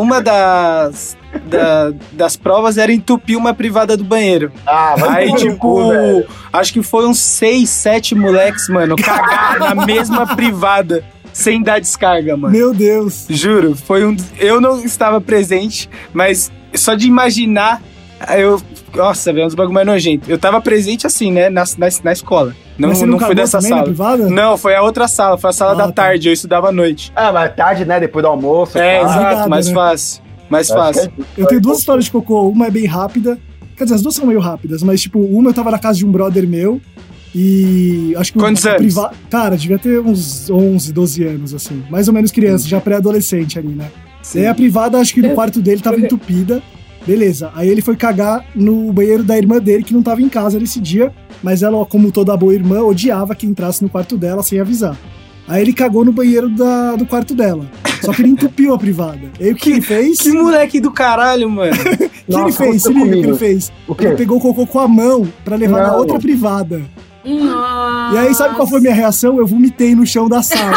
das provas era entupir uma privada do banheiro. Aí, tipo, acho que foi uns 6, 7 moleques, mano, cagaram na mesma privada. sem dar descarga, mano. Meu Deus. Juro, foi eu não estava presente, mas só de imaginar, nossa, velho, uns bagulho mais nojento. Eu tava presente assim, né, na escola. Não foi dessa sala. Privada? Não, foi a outra sala, foi a sala da tarde, eu estudava à noite. Mas tarde, né, depois do almoço. Exato, mais fácil. Mais fácil. Eu tenho duas histórias de cocô, uma é bem rápida. Quer dizer, as duas são meio rápidas, mas tipo, uma eu tava na casa de um brother meu e acho que... Quantos anos? Cara, devia ter uns 11, 12 anos, assim. Mais ou menos criança, já pré-adolescente ali, né? Sim. E aí a privada, acho que no quarto dele tava entupida. Beleza, aí ele foi cagar no banheiro da irmã dele, que não tava em casa nesse dia, mas ela, como toda boa irmã, odiava que entrasse no quarto dela sem avisar. Aí ele cagou no banheiro do quarto dela. Só que ele entupiu a privada. E aí o que ele fez? Que moleque do caralho, mano. Ele fez? Se liga o que ele fez. Ele pegou o cocô com a mão pra levar na outra privada. Nossa. E aí, sabe qual foi a minha reação? Eu vomitei no chão da sala.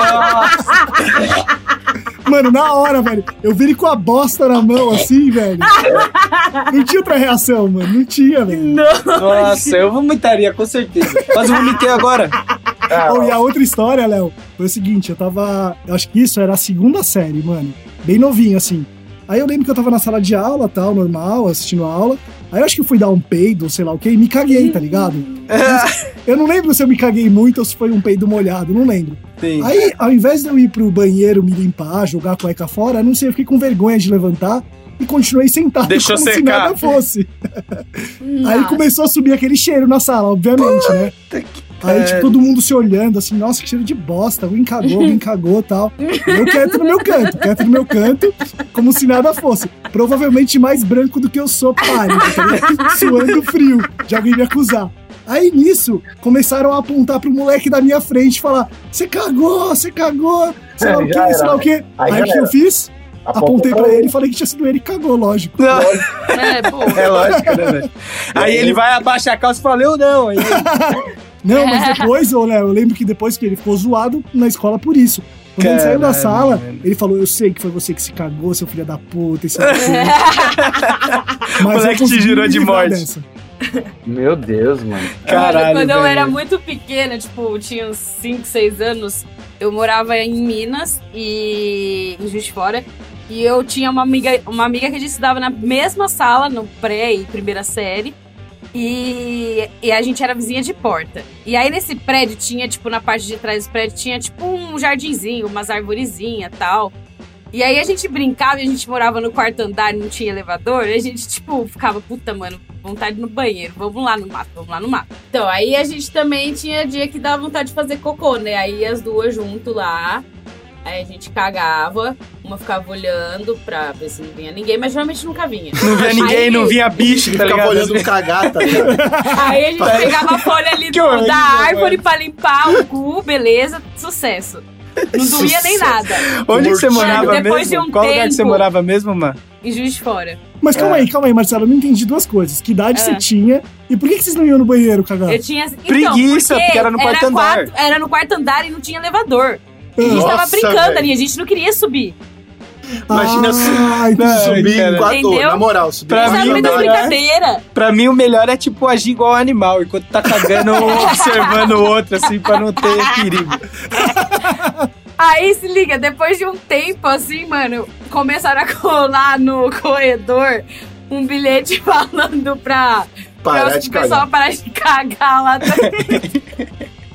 Mano, na hora, velho. Eu vi ele com a bosta na mão, assim, velho. Não tinha outra reação, mano. Não tinha, velho. Nossa, eu vomitaria, com certeza. Mas eu vomitei agora. E a outra história, Léo, foi o seguinte. Eu acho que isso era a segunda série, mano. Bem novinho, assim. Aí eu lembro que eu tava na sala de aula, tal, normal, assistindo a aula. Aí eu acho que eu fui dar um peido, sei lá o quê, e me caguei, tá ligado? Eu não lembro se eu me caguei muito ou se foi um peido molhado, não lembro. Sim. Aí, ao invés de eu ir pro banheiro me limpar, jogar a cueca fora, não sei, eu fiquei com vergonha de levantar e continuei sentado como se nada fosse. Aí começou a subir aquele cheiro na sala, obviamente, né? Aí, tipo, todo mundo se olhando, assim, nossa, que cheiro de bosta, alguém cagou e tal. Eu quieto no meu canto, como se nada fosse. Provavelmente mais branco do que eu sou, pálido, tá? Suando frio, de alguém me acusar. Aí, nisso, começaram a apontar pro moleque da minha frente e falar, você cagou, sei lá o quê. Aí, o que eu fiz? Apontei pra ele e falei que tinha sido ele e cagou, lógico. É lógico, né, velho? Aí ele vai abaixar a calça e fala, eu não. Aí... Não, mas depois, eu lembro que depois que ele ficou zoado na escola por isso. Quando ele saiu da sala, ele falou, eu sei que foi você que se cagou, seu filho da puta, isso aqui. O moleque te jurou de morte. Dessa. Meu Deus, mano. Caralho, quando eu era muito pequena, tipo, tinha uns 5, 6 anos, eu morava em Minas e em Juiz de Fora. E eu tinha uma amiga que a gente estudava na mesma sala, no pré e primeira série. E a gente era vizinha de porta. E aí nesse prédio tinha, tipo, na parte de trás do prédio tinha, tipo, um jardinzinho, umas arvorezinhas e tal. E aí a gente brincava e a gente morava no quarto andar e não tinha elevador. E a gente, tipo, ficava, puta, mano, vontade no banheiro, vamos lá no mato. Então, aí a gente também tinha dia que dava vontade de fazer cocô, né? Aí as duas junto lá. Aí a gente cagava, uma ficava olhando pra ver se não vinha ninguém, mas geralmente nunca vinha. Não vinha ninguém, não vinha bicho, tá ligado? Ficava olhando no cagar, tá ligado? Aí a gente pegava a folha ali da árvore pra limpar o cu, beleza, sucesso. Não doía nem nada. Onde que você morava depois mesmo? De um Qual tempo, lugar que você morava mesmo, mano? Em Juiz de Fora. Mas calma aí, Marcelo, eu não entendi duas coisas. Que idade você tinha e por que vocês não iam no banheiro cagar? Eu tinha... Então, preguiça, porque era no quarto andar. Era no quarto andar e não tinha elevador. A gente tava brincando ali, a gente não queria subir. Imagina subir igual na moral, subir. Pra mim, o melhor é, tipo, agir igual animal, enquanto tá cagando, observando o outro, assim, pra não ter perigo. Aí, se liga, depois de um tempo, assim, mano, começaram a colar no corredor um bilhete falando pra o pessoal parar de cagar lá também.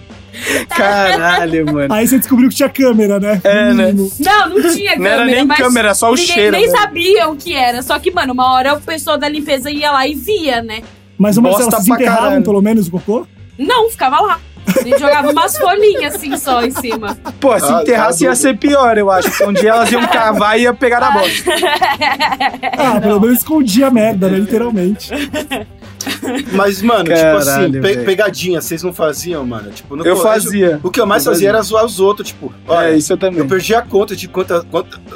Caralho, mano. Aí você descobriu que tinha câmera, né? Né? Não tinha câmera. Não era nem câmera, só o cheiro. Ninguém sabia o que era. Só que, mano, uma hora o pessoal da limpeza ia lá e via, né? Mas uma Marcelo, vocês enterravam pelo menos o cocô? Não, ficava lá. A gente jogava umas folhinhas assim só em cima. Pô, se enterrasse ia ser pior, eu acho. Um dia elas iam cavar e ia pegar na bosta. Pelo menos escondia a merda, né? Literalmente. Mas, mano, caralho, tipo assim, pegadinha, vocês não faziam, mano? Tipo, no eu colégio, fazia. O que eu mais fazia era zoar os outros, tipo... Olha, isso eu também. Eu perdi a conta de quanta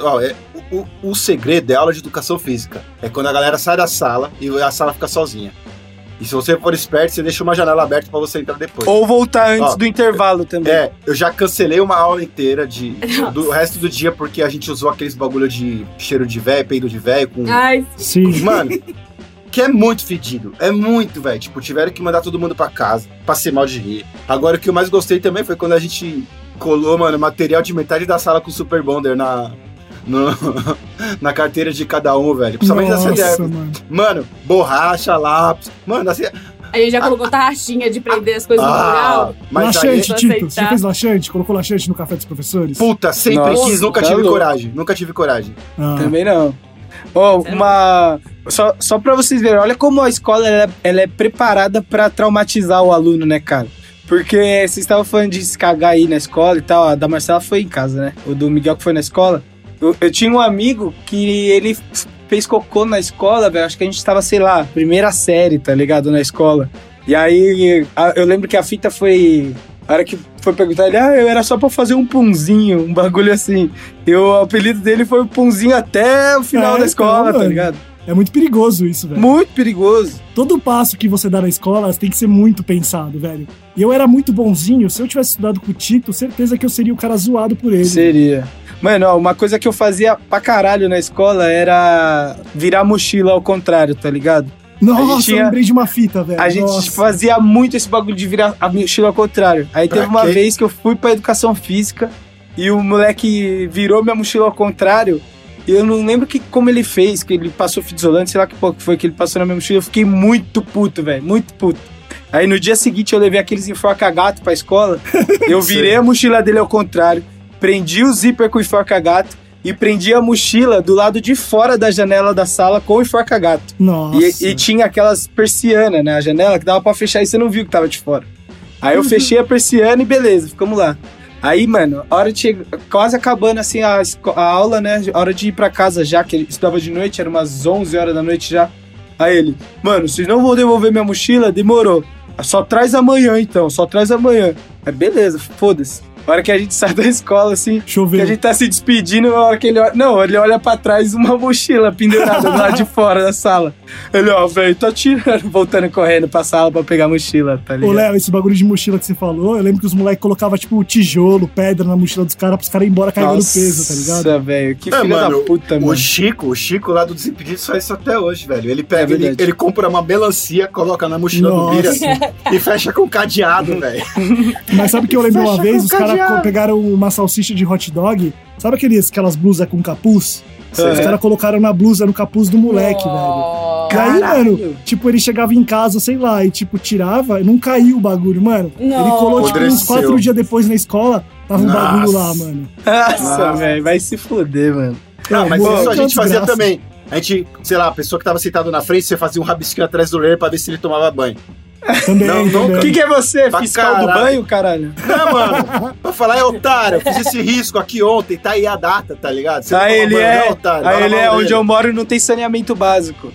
o segredo é aula de educação física. É quando a galera sai da sala e a sala fica sozinha. E se você for esperto, você deixa uma janela aberta pra você entrar depois. Ou voltar antes do intervalo também. Eu já cancelei uma aula inteira do resto do dia porque a gente usou aqueles bagulho de cheiro de véio, peido de véio com... Ai, sim. Mano... Que é muito fedido. É muito, velho. Tipo, tiveram que mandar todo mundo pra casa. Passei mal de rir. Agora, o que eu mais gostei também foi quando a gente colou, mano, material de metade da sala com Super Bonder na carteira de cada um, velho. Principalmente da CDF. Mano, borracha, lápis. Mano, assim... Aí já colocou tarraxinha de prender as coisas no plural. Laxante, Tito. Você fez laxante? Colocou laxante no café dos professores? Puta, sempre quis, nunca tive coragem. Nunca tive coragem. Também não. Só pra vocês verem, olha como a escola ela é preparada pra traumatizar o aluno, né, cara? Porque vocês estavam falando de se cagar aí na escola e tal. A da Marcela foi em casa, né? O do Miguel que foi na escola. Eu tinha um amigo que ele fez cocô na escola, velho. Acho que a gente tava, sei lá, primeira série, tá ligado? Na escola. E aí, eu lembro que a fita foi... A hora que foi perguntar, ele, eu era só pra fazer um punzinho, um bagulho assim. E o apelido dele foi o punzinho até o final da escola, tá ligado? É muito perigoso isso, velho. Muito perigoso. Todo passo que você dá na escola tem que ser muito pensado, velho. E eu era muito bonzinho. Se eu tivesse estudado com o Tito, certeza que eu seria o cara zoado por ele. Seria. Mano, uma coisa que eu fazia pra caralho na escola era virar mochila ao contrário, tá ligado? Nossa, eu lembrei de uma fita, velho. A gente fazia muito esse bagulho de virar a mochila ao contrário. Aí teve uma vez que eu fui pra educação física e o moleque virou minha mochila ao contrário. E eu não lembro como ele fez, que ele passou fita isolante, sei lá que pouco foi que ele passou na minha mochila. Eu fiquei muito puto, velho, muito puto. Aí no dia seguinte eu levei aqueles enforca-gato pra escola. Eu virei a mochila dele ao contrário, prendi o zíper com o enforca-gato e prendi a mochila do lado de fora da janela da sala com o enforca-gato. Nossa. E tinha aquelas persianas, né? A janela que dava pra fechar e você não viu que tava de fora. Aí eu fechei a persiana e beleza, ficamos lá. Aí, mano, a hora de quase acabando assim a aula, né? A hora de ir pra casa já, que ele estudava de noite, era umas 11 horas da noite já. Aí ele, mano, vocês não vão devolver minha mochila? Demorou. Só traz amanhã então, só traz amanhã. Aí beleza, foda-se. A hora que a gente sai da escola, assim, choveu. Que a gente tá se despedindo, a hora que ele olha... Não, ele olha pra trás uma mochila pendurada do lado de fora da sala. Ele, velho, tá tirando, voltando correndo pra sala pra pegar a mochila, tá ligado? Ô, Léo, esse bagulho de mochila que você falou, eu lembro que os moleques colocavam, tipo, tijolo, pedra na mochila dos caras pros caras ir embora carregando peso, tá ligado? Nossa, velho, que filho da puta, mano. O Chico lá do Desimpedidos faz isso até hoje, velho. Ele pega, ele compra uma melancia, coloca na mochila do Bira e fecha com cadeado, velho. Mas sabe que eu lembro uma vez, os caras pegaram uma salsicha de hot dog, sabe aquelas blusas com capuz? Os caras colocaram na blusa, no capuz do moleque, velho. E aí, mano, tipo, ele chegava em casa, sei lá, e tipo, tirava, e não caiu o bagulho, mano. Ele colou, tipo, uns 4 dias depois na escola, tava um bagulho lá, mano. Nossa, velho, vai se foder, mano. Mas isso a gente fazia também. A gente, sei lá, a pessoa que tava sentada na frente, você fazia um rabisquinho atrás do orelha pra ver se ele tomava banho. Também. O que é você? Fiscal do banho, caralho? Não, mano. Pra falar, otário, eu fiz esse risco aqui ontem, tá aí a data, tá ligado? Você ele é, otário, onde eu moro não tem saneamento básico.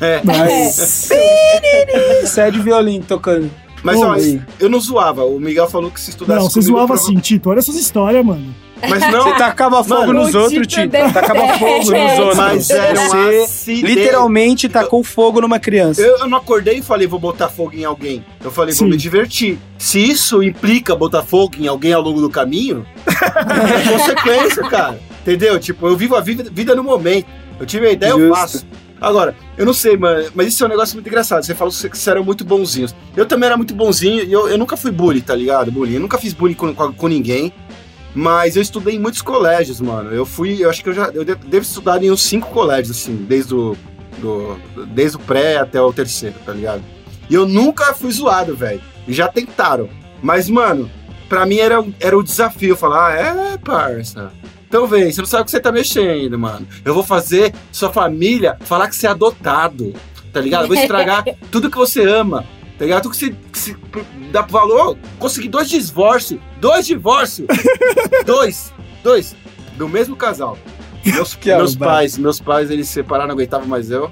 Sai de violino tocando. Mas, eu não zoava. O Miguel falou que se estudasse. Não, você zoava assim, Tito. Olha essas histórias, mano. Mas não. Você tacava fogo nos outros, Tito. Tacava fogo nos outros. Mas você literalmente tacou fogo numa criança. Eu não acordei e falei, vou botar fogo em alguém. Eu falei, vou me divertir. Se isso implica botar fogo em alguém ao longo do caminho, é consequência, cara. Entendeu? Tipo, eu vivo a vida no momento. Eu tive a ideia, eu faço. Agora, eu não sei, mano, mas isso é um negócio muito engraçado. Você falou que vocês eram muito bonzinhos. Eu também era muito bonzinho e eu nunca fui bully, tá ligado? Eu nunca fiz bullying com ninguém. Mas eu estudei em muitos colégios, mano. Eu acho que eu devo estudar em uns 5 colégios, assim, desde o pré até o terceiro, tá ligado? E eu nunca fui zoado, velho. E já tentaram. Mas, mano, pra mim era o desafio. Falar, parça. Então vem, você não sabe o que você tá mexendo, mano. Eu vou fazer sua família falar que você é adotado, tá ligado? Eu vou estragar tudo que você ama. Tá ligado? Tudo que você dá pro valor, consegui 2 divórcios. 2 divórcios! 2! Do mesmo casal. Meus pais, eles se separaram, não aguentavam mais eu.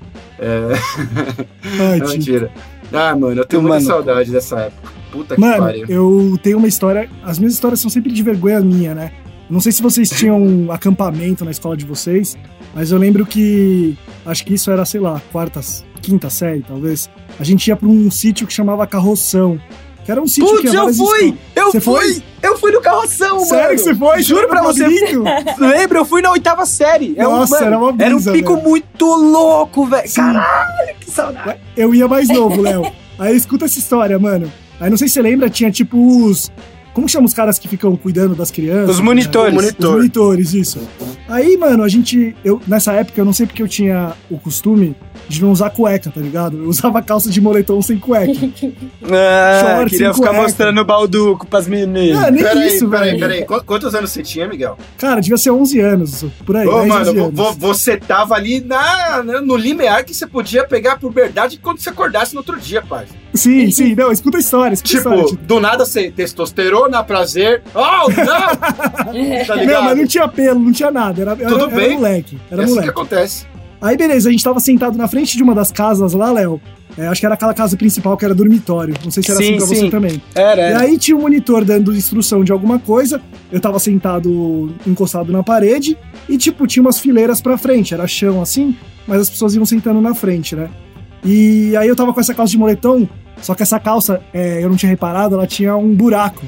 Não, mentira. Mano, eu tenho muita saudade dessa época. Puta que pariu. Eu tenho uma história. As minhas histórias são sempre de vergonha minha, né? Não sei se vocês tinham um acampamento na escola de vocês, mas eu lembro que, acho que isso era, sei lá, 4ª, 5ª série, talvez. A gente ia pra um sítio que chamava Carroção. Que era um sítio que ia várias escolas. Eu fui no Carroção, mano. Sério que você foi? Juro pra você. Lembra? Eu fui na 8ª série. Nossa, era uma brisa, era um pico muito louco, velho. Caralho, que saudade. Eu ia mais novo, Léo. Aí escuta essa história, mano. Aí não sei se você lembra, tinha tipo Como chama os caras que ficam cuidando das crianças? Os monitores. Os monitores, isso. Aí, mano, nessa época, eu não sei porque eu tinha o costume de não usar cueca, tá ligado? Eu usava calça de moletom sem cueca. Short, queria ficar mostrando o balduco pras meninas. Nem isso, velho. Peraí. Quantos anos você tinha, Miguel? Cara, devia ser 11 anos, por aí. Ô, mano, você tava ali no limiar que você podia pegar a puberdade quando você acordasse no outro dia, pai. Sim, não, escuta a história. Do nada você testosterona, prazer. Oh, não! Tá ligado? Não, mas não tinha pelo, não tinha nada. Era moleque. Era moleque. Que acontece. Aí, beleza, a gente tava sentado na frente de uma das casas lá, Léo. Acho que era aquela casa principal que era dormitório. Não sei se era assim pra você também. Era. E aí tinha um monitor dando instrução de alguma coisa. Eu tava sentado, encostado na parede. E, tipo, tinha umas fileiras pra frente. Era chão assim, mas as pessoas iam sentando na frente, né? E aí eu tava com essa calça de moletom. Só que essa calça, eu não tinha reparado, ela tinha um buraco.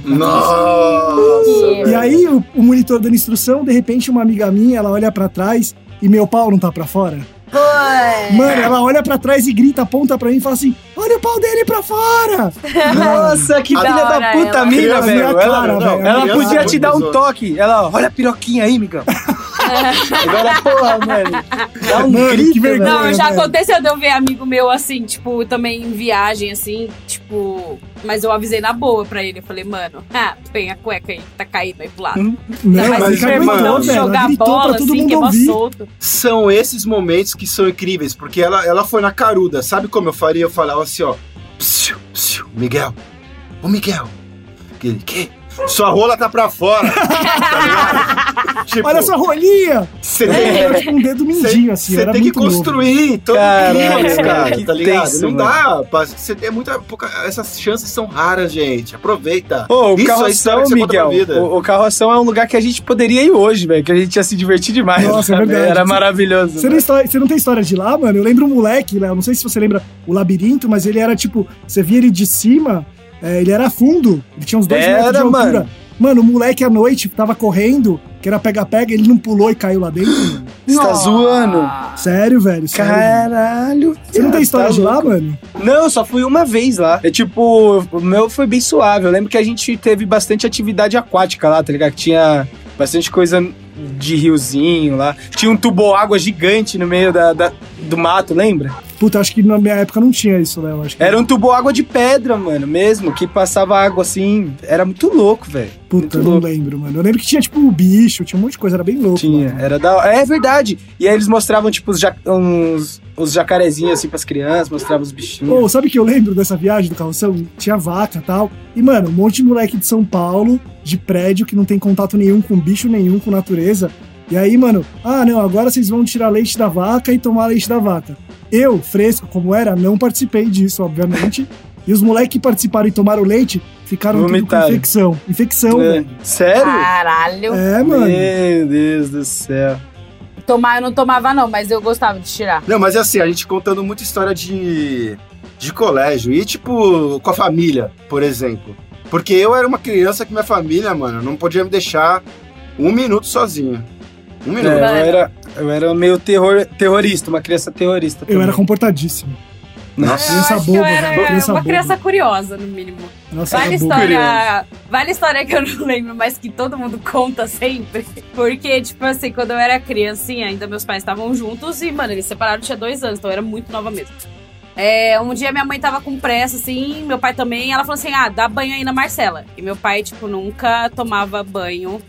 Nossa! E aí o monitor dando instrução, de repente uma amiga minha, ela olha pra trás e meu pau não tá pra fora. Mano, ela olha pra trás e grita, aponta pra mim e fala assim: olha o pau dele pra fora! Nossa, que filha da puta mina, velho. Ela podia te dar um toque. Ela, olha a piroquinha aí, Miguel. Agora, porra, mano. Dá um grito, que vergonha. Não, já aconteceu de eu ver amigo meu assim, tipo, também em viagem, assim, tipo. Mas eu avisei na boa pra ele. Eu falei, mano, tem a cueca aí que tá caindo aí pro lado. Não, mas não jogar bola, assim, que é solto. São esses momentos que são incríveis, porque ela foi na caruda. Sabe como eu faria? Eu falava assim, ó. Miguel. Ô, Miguel. Que? Sua rola tá pra fora. Tá tipo, olha sua rolinha. Era tipo um dedo mindinho, assim. Você tem que construir todo clímax, cara, tá ligado? Tenso, não dá. Você tem essas chances são raras, gente. Aproveita. O Carroção, Miguel, o Carroção é um lugar que a gente poderia ir hoje, velho. Que a gente ia se divertir demais. Nossa, é verdade. Era maravilhoso. Você não tem história de lá, mano? Eu lembro um moleque, Léo. Não sei se você lembra o labirinto, mas ele era tipo... Você via ele de cima... ele era fundo, ele tinha uns 2 metros de altura. Mano, o moleque à noite tava correndo, que era pega-pega, ele não pulou e caiu lá dentro, mano. Você tá zoando? Sério, velho. Caralho. Você não tem história de lá, mano? Não, só fui uma vez lá. O meu foi bem suave. Eu lembro que a gente teve bastante atividade aquática lá, tá ligado? Tinha bastante coisa de riozinho lá. Tinha um tubo-água gigante no meio do mato, lembra? Puta, acho que na minha época não tinha isso, Léo. Era um tubo-água de pedra, mano, mesmo, que passava água assim. Era muito louco, velho. Puta, eu não lembro, mano. Eu lembro que tinha, tipo, um bicho, tinha um monte de coisa, era bem louco. Tinha, mano. era é verdade. E aí eles mostravam, tipo, os jacarezinhos, assim, pras crianças, mostravam os bichinhos. Sabe que eu lembro dessa viagem do Carroção? Tinha vaca e tal. E, mano, um monte de moleque de São Paulo, de prédio, que não tem contato nenhum com bicho nenhum, com natureza. E aí, mano, não, agora vocês vão tirar leite da vaca e tomar leite da vaca. Eu, fresco como era, não participei disso, obviamente. E os moleques que participaram e tomaram leite ficaram tudo com infecção. Infecção, velho. Sério? Caralho. Mano. Meu Deus do céu. Tomar eu não tomava não, mas eu gostava de tirar. Não, mas é assim, a gente contando muita história de colégio. E tipo, com a família, por exemplo. Porque eu era uma criança que minha família, mano, não podia me deixar 1 minuto sozinho. 1 minuto. Eu era meio terrorista, uma criança terrorista também. Eu era comportadíssimo. Nossa, criança boba, eu era uma criança curiosa, no mínimo. Nossa, vale história que eu não lembro, mas que todo mundo conta sempre. Porque, tipo assim, quando eu era criancinha, ainda meus pais estavam juntos e, mano, eles separaram, tinha 2 anos, então eu era muito nova mesmo. Um dia minha mãe tava com pressa, assim, meu pai também, ela falou assim, dá banho aí na Marcela. E meu pai, tipo, nunca tomava banho,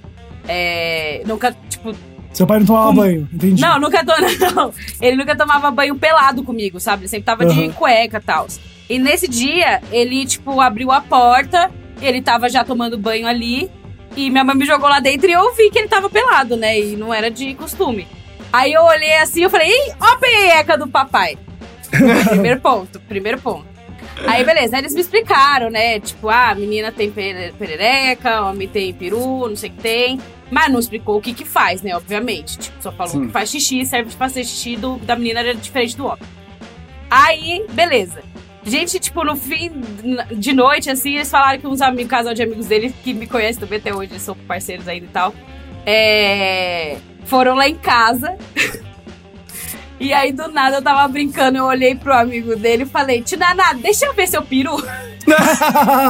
nunca, tipo... Seu pai não tomava banho, entendi. Não, não. Ele nunca tomava banho pelado comigo, sabe? Ele sempre tava de cueca e tal. E nesse dia, ele, tipo, abriu a porta, ele tava já tomando banho ali, e minha mãe me jogou lá dentro e eu vi que ele tava pelado, né? E não era de costume. Aí eu olhei assim, eu falei, ó a perereca do papai. Primeiro ponto. Aí, beleza, aí eles me explicaram, né? Tipo, a menina tem perereca, homem tem peru, não sei o que tem. Mas não explicou o que faz, né? Obviamente. Tipo, só falou que faz xixi, serve pra fazer xixi da menina, era diferente do homem. Aí, beleza. Gente, tipo, no fim de noite, assim, eles falaram que um casal de amigos dele, que me conhecem também até hoje, eles são parceiros ainda e tal, foram lá em casa. E aí, do nada, eu tava brincando, eu olhei pro amigo dele e falei, Tinaná, deixa eu ver seu peru.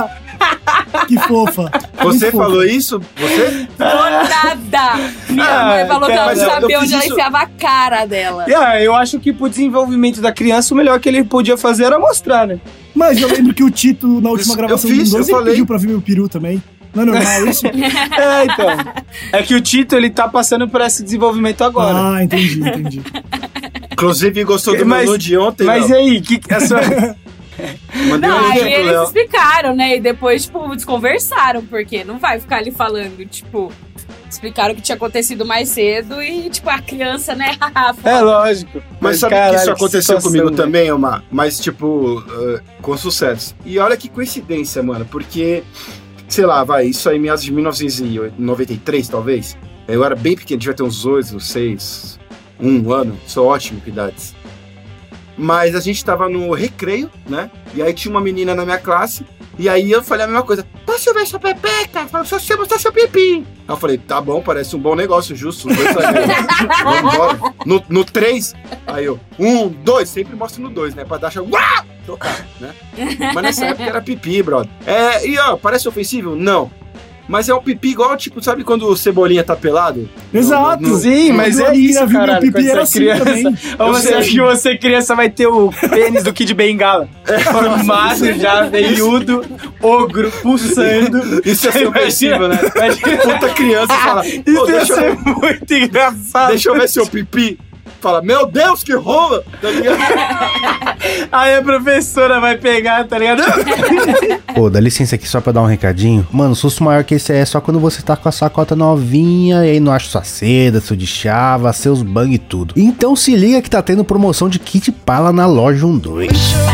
Que fofa. Você falou isso? Você? Nada. Minha mãe falou que ela não sabia onde ela enfiava a cara dela. Eu acho que pro desenvolvimento da criança, o melhor que ele podia fazer era mostrar, né? Mas eu lembro que o Tito, na última gravação do 2, ele pediu pra ver meu peru também. Não é normal isso? Então. É que o Tito, ele tá passando por esse desenvolvimento agora. Ah, entendi. Inclusive, gostou do menu de ontem, Mas e aí, que a sua... Não, aí eles explicaram, né? E depois, tipo, desconversaram, porque não vai ficar ali falando, tipo... Explicaram o que tinha acontecido mais cedo e, tipo, a criança, né? É lógico. Mas sabe que isso aconteceu comigo também, Omar? Mas, tipo, com sucesso. E olha que coincidência, mano, porque... Sei lá, isso aí meados de 1993, talvez. Eu era bem pequeno, devia ter uns 8, 6, 1 ano. Sou ótimo com idades. Mas a gente tava no recreio, né? E aí tinha uma menina na minha classe. E aí eu falei a mesma coisa. Posso ver sua pepeca? Só se mostrar seu pipi. Aí eu falei, tá bom, parece um bom negócio, justo. Os dois vamos embora. No 3, aí eu, 1, 2, sempre mostro no 2, né? Pra dar uau! Tocar, né? Mas nessa época era pipi, brother. E ó, parece ofensivo? Não. Mas é um pipi igual, tipo, sabe quando o Cebolinha tá pelado? Exato. Sim, mas é isso, cara. Meu pipi era assim criança. também. Ou você acha que você criança vai ter o pênis do Kid Bengala? Formado já, veiudo, ogro, pulsando. Isso ia ser ofensivo, né? Puta criança fala... Isso ia ser muito engraçado. Deixa eu ver seu pipi. Fala, meu Deus, que rola! Tá ligado? Aí a professora vai pegar, tá ligado? Pô, dá licença aqui só pra dar um recadinho. Mano, susto maior que esse é só quando você tá com a sua cota novinha e aí não acha sua seda, seu de chava, seus bang e tudo. Então se liga que tá tendo promoção de kit pala na loja 12.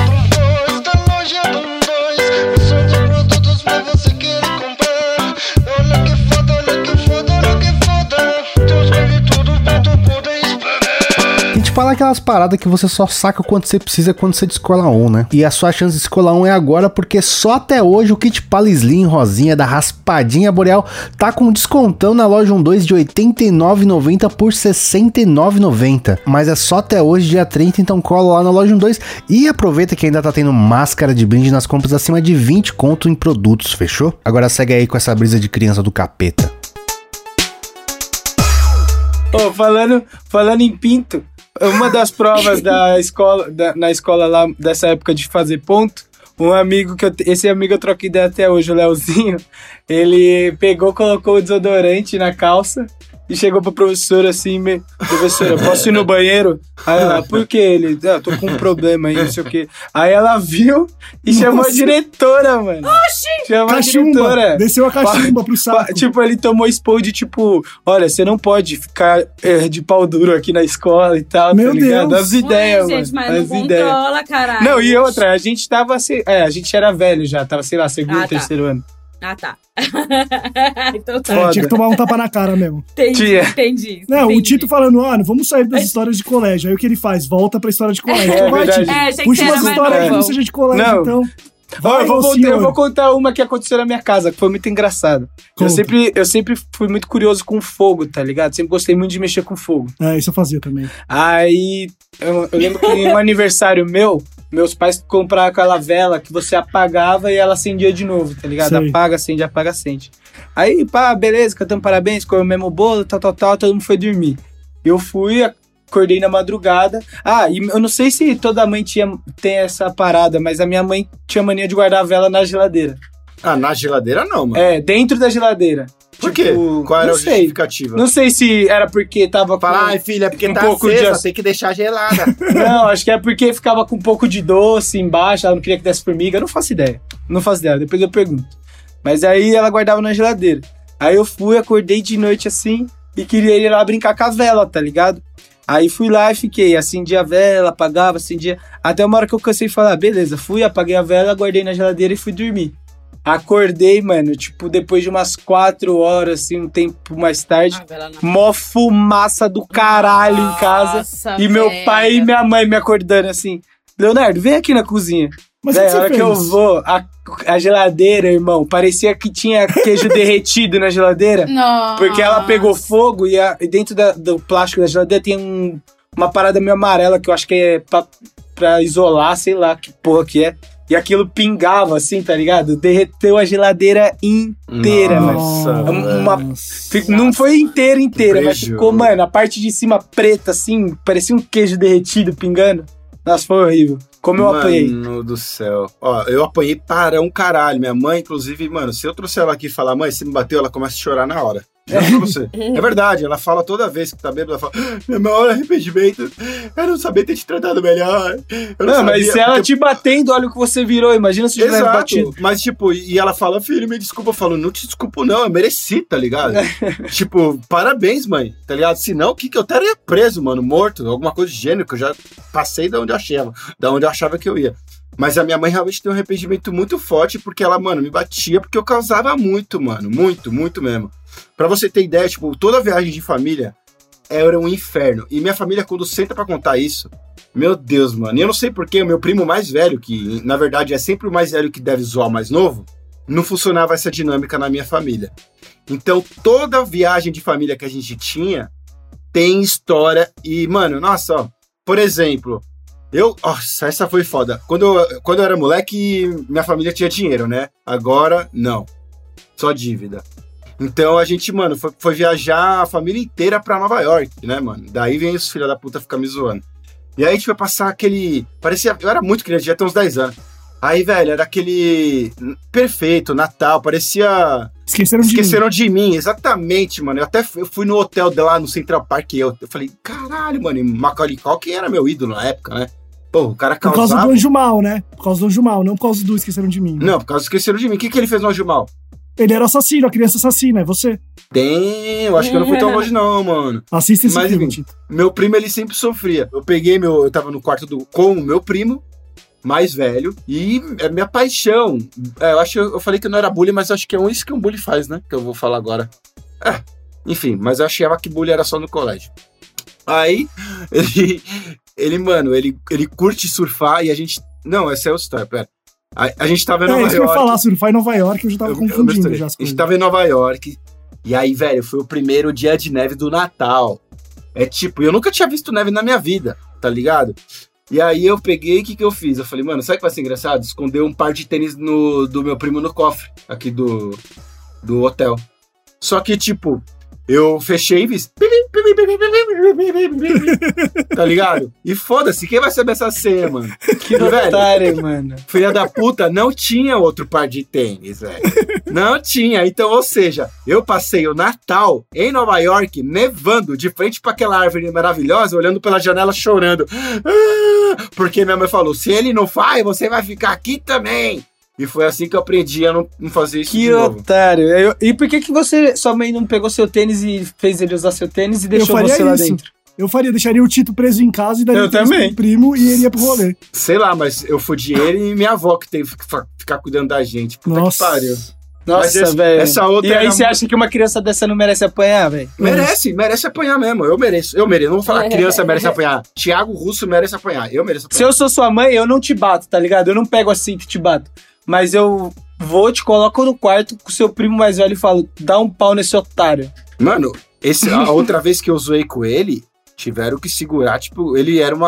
Fala aquelas paradas que você só saca quanto você precisa quando você descola um, né? E a sua chance de descolar um é agora, porque só até hoje o kit Pala Slim rosinha da Raspadinha Boreal tá com descontão na loja 12 de R$ 89,90 por R$ 69,90. Mas é só até hoje, dia 30, então cola lá na loja 12 e aproveita que ainda tá tendo máscara de brinde nas compras acima de 20 conto em produtos, fechou? Agora segue aí com essa brisa de criança do capeta. Ô, falando em pinto, uma das provas da escola, na escola lá, dessa época de fazer ponto, esse amigo eu troco ideia até hoje, o Leozinho, ele pegou, colocou o desodorante na calça e chegou pra professora assim, professora, posso ir no banheiro? Aí ela, por que? Ele, tô com um problema aí, não sei o quê. Aí ela viu e chamou a diretora, mano. Oxi! Chamou a diretora. Desceu a cachumba pro saco. Tipo, ele tomou expor de tipo, olha, você não pode ficar de pau duro aqui na escola e tal, meu tá ligado? Deus. As ideias, mano. Gente, mas não controla, caralho. Não, e outra, a gente tava assim, a gente era velho já, tava, sei lá, segundo, terceiro ano. Ah, tá. Então tá. Tinha que tomar um tapa na cara mesmo. Entendi. Não, entendi. o Tito falando, não vamos sair das histórias de colégio. Aí o que ele faz? Volta pra história de colégio. Então vai, Tito. Puxa umas histórias que não seja de colégio, não. então. Eu vou contar uma que aconteceu na minha casa, que foi muito engraçado. Eu sempre fui muito curioso com fogo, tá ligado? Sempre gostei muito de mexer com fogo. Isso eu fazia também. Aí, eu lembro que em um aniversário meus pais compraram aquela vela que você apagava e ela acendia de novo, tá ligado? Sei. Apaga, acende, apaga, acende. Aí, beleza, cantamos parabéns, comemos o bolo, tal, todo mundo foi dormir. Eu fui, acordei na madrugada. E eu não sei se toda mãe tem essa parada, mas a minha mãe tinha mania de guardar a vela na geladeira. Na geladeira não, mano. Dentro da geladeira. Por quê? Qual era a justificativa? Não sei se era porque tava com... filha, porque tá acesa, tem que deixar gelada. Não, acho que é porque ficava com um pouco de doce embaixo, ela não queria que desse formiga, não faço ideia, depois eu pergunto. Mas aí ela guardava na geladeira. Aí eu acordei de noite assim, e queria ir lá brincar com a vela, tá ligado? Aí fui lá e fiquei, acendi a vela, apagava, acendia, até uma hora que eu cansei de falar, beleza, fui, apaguei a vela, guardei na geladeira e fui dormir. Acordei, mano, tipo, depois de umas 4 horas, assim, um tempo mais tarde, mó fumaça do caralho em casa. E meu pai e minha mãe me acordando assim, Leonardo, vem aqui na cozinha. Mas daí, a hora que eu vou, a geladeira, irmão, parecia que tinha queijo derretido na geladeira. Nossa. Porque ela pegou fogo e dentro do plástico da geladeira tem uma parada meio amarela que eu acho que é pra isolar, sei lá que porra que é. E aquilo pingava, assim, tá ligado? Derreteu a geladeira inteira, mano. Não foi inteira, mas ficou, mano, a parte de cima preta, assim, parecia um queijo derretido pingando. Nossa, foi horrível. Como eu apanhei. Mano do céu. Ó, eu apanhei para um caralho. Minha mãe, inclusive, mano, se eu trouxer ela aqui e falar, mãe, você me bateu, ela começa a chorar na hora. Juro pra você. É verdade, ela fala toda vez que tá bêbada, ela fala, meu maior arrependimento, eu não sabia ter te tratado melhor. Não, mas se ela te batendo, olha o que você virou, imagina se tivesse batido. Mas tipo, e ela fala, filho, me desculpa. Eu falo, não te desculpo não, eu mereci, tá ligado? Tipo, parabéns, mãe, tá ligado? Senão, o que eu estaria preso, mano, morto, alguma coisa de gênero, que eu já passei da onde eu achava que eu ia. Mas a minha mãe realmente tem um arrependimento muito forte, porque ela, mano, me batia, porque eu causava muito, mano, muito mesmo. Pra você ter ideia, tipo, toda viagem de família era um inferno. E minha família, quando senta pra contar isso, meu Deus, mano. E eu não sei porquê, o meu primo mais velho, que na verdade é sempre o mais velho que deve zoar o mais novo, não funcionava essa dinâmica na minha família. Então, toda viagem de família que a gente tinha tem história. E, mano, nossa, ó, por exemplo, nossa, essa foi foda. Quando eu era moleque, minha família tinha dinheiro, né? Agora, não. Só dívida. Então a gente, mano, foi viajar a família inteira pra Nova York, né, mano? Daí vem os filhos da puta ficar me zoando. E aí a gente foi passar aquele... Eu era muito criança, já tem uns 10 anos. Aí, velho, era aquele... Perfeito, Natal, parecia... Esqueceram de mim, exatamente, mano. Eu fui no hotel lá no Central Park e eu falei, caralho, mano, Macaulay Culkin era meu ídolo na época, né? Pô, o cara causava... Por causa do Anjo Mal, né? Por causa do Anjo Mal, não por causa do Esqueceram de Mim. Né? Não, por causa do Esqueceram de Mim. O que ele fez no Anjo Mal? Ele era assassino, a criança assassina, é você. Eu acho que eu não fui tão longe não, mano. Assista esse filme, Tito. Meu primo, ele sempre sofria. Eu tava no quarto com o meu primo, mais velho, e é minha paixão. Eu falei que não era bullying, mas acho que é isso que um bully faz, né? Que eu vou falar agora. Enfim, mas eu achava que bullying era só no colégio. Aí, ele curte surfar e a gente... Não, essa é outra história, pera. A gente tava em Nova York. Eu ia falar, surfar em Nova York, eu já tava confundindo já as coisas. A gente tava em Nova York, e aí, velho, foi o primeiro dia de neve do Natal. É tipo, eu nunca tinha visto neve na minha vida, tá ligado? E aí eu peguei, o que eu fiz? Eu falei, mano, sabe o que vai ser engraçado? Esconder um par de tênis do meu primo no cofre, aqui do hotel. Só que, tipo, eu fechei e fiz... Tá ligado? E foda-se, quem vai saber essa senha, mano? Que otário, mano. Filha da puta, não tinha outro par de tênis, velho. Não tinha. Então, ou seja, eu passei o Natal em Nova York, nevando, de frente pra aquela árvore maravilhosa, olhando pela janela, chorando. Porque minha mãe falou, se ele não faz, você vai ficar aqui também. E foi assim que eu aprendi a não fazer isso de novo. Que otário. E por que sua mãe não pegou seu tênis e fez ele usar seu tênis e deixou você lá dentro? Eu deixaria o Tito preso em casa e daria o também. Primo e ele ia pro rolê. Sei lá, mas eu fudi ele e minha avó que teve que ficar cuidando da gente. Puta que pariu. Nossa, velho. Essa outra. E aí você acha que uma criança dessa não merece apanhar, velho? Merece apanhar mesmo. Eu mereço. Não vou falar criança merece apanhar. Thiago Russo merece apanhar. Eu mereço apanhar. Se eu sou sua mãe, eu não te bato, tá ligado? Eu não pego assim que te bato. Mas eu te coloco no quarto com o seu primo mais velho e falo, dá um pau nesse otário. Mano, a outra vez que eu zoei com ele, tiveram que segurar, tipo, ele era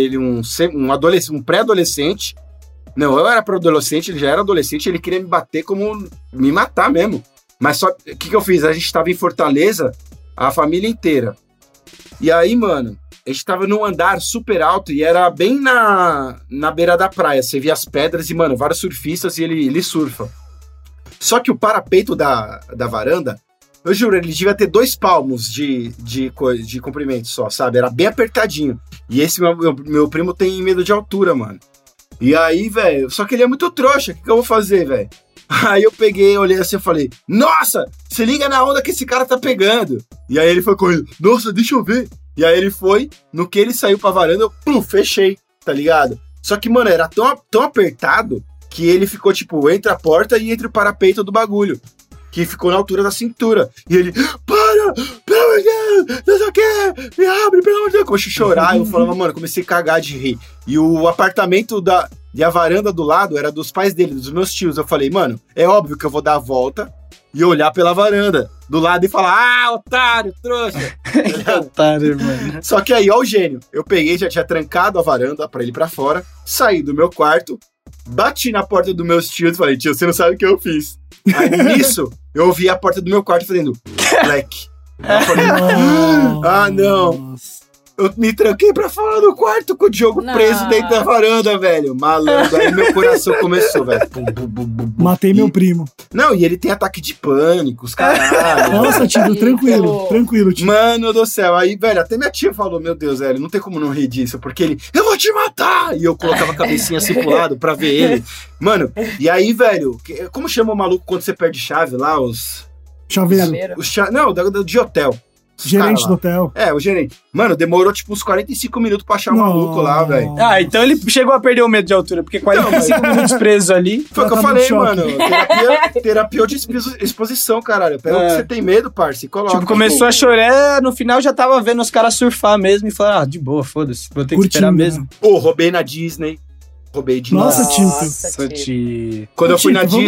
um pré-adolescente. Não, eu era pré-adolescente, ele já era adolescente, ele queria me bater como me matar mesmo. Mas só, o que eu fiz? A gente tava em Fortaleza, a família inteira. E aí, mano, a gente tava num andar super alto e era bem na beira da praia. Você via as pedras e, mano, vários surfistas e ele surfa. Só que o parapeito da varanda, eu juro, ele devia ter 2 palmos de comprimento só, sabe? Era bem apertadinho. E esse meu primo tem medo de altura, mano. E aí, velho, só que ele é muito trouxa, o que eu vou fazer, velho? Aí eu peguei, olhei assim e falei, nossa, se liga na onda que esse cara tá pegando. E aí ele foi correndo, nossa, deixa eu ver. E aí ele foi, no que ele saiu pra varanda, eu fechei, tá ligado? Só que, mano, era tão apertado que ele ficou, tipo, entre a porta e entre o parapeito do bagulho. Que ficou na altura da cintura. E ele, para, pelo amor de Deus, não sei o que, me abre, pelo amor de Deus. Comecei a chorar, eu falava, mano, comecei a cagar de rir. E o apartamento e a varanda do lado era dos pais dele, dos meus tios. Eu falei, mano, é óbvio que eu vou dar a volta e olhar pela varanda do lado e falar, otário, trouxa. Otário, mano. Só que aí, ó o gênio. Eu peguei, já tinha trancado a varanda pra ele pra fora, saí do meu quarto, bati na porta dos meus tios e falei, tio, você não sabe o que eu fiz. Aí nisso, eu ouvi a porta do meu quarto fazendo Black. Aí eu falei, não. Eu me tranquei pra fora do quarto com o Diogo preso dentro da varanda, velho. Malandro. Aí meu coração começou, velho. Matei meu primo. Não, e ele tem ataque de pânico, os caralho. Nossa, tio, tranquilo, tio. Mano do céu. Aí, velho, até minha tia falou, meu Deus, velho, não tem como não rir disso. Porque ele, eu vou te matar! E eu colocava a cabecinha assim pro lado pra ver ele. Mano, e aí, velho, como chama o maluco quando você perde chave lá? Os... Chaveiro. Não, de hotel. Gerente do hotel. O gerente. Mano, demorou tipo uns 45 minutos pra achar o maluco lá, velho. Então ele chegou a perder o medo de altura, porque 45 minutos preso ali. Foi o que eu falei, mano. Terapia de exposição, caralho. Pega o que você tem medo, parça, e coloca. Tipo, começou a chorar, no final já tava vendo os caras surfar mesmo e falou, de boa, foda-se, vou ter que esperar mesmo. Roubei na Disney. Roubei de Nossa, tio. Quando eu fui na Disney.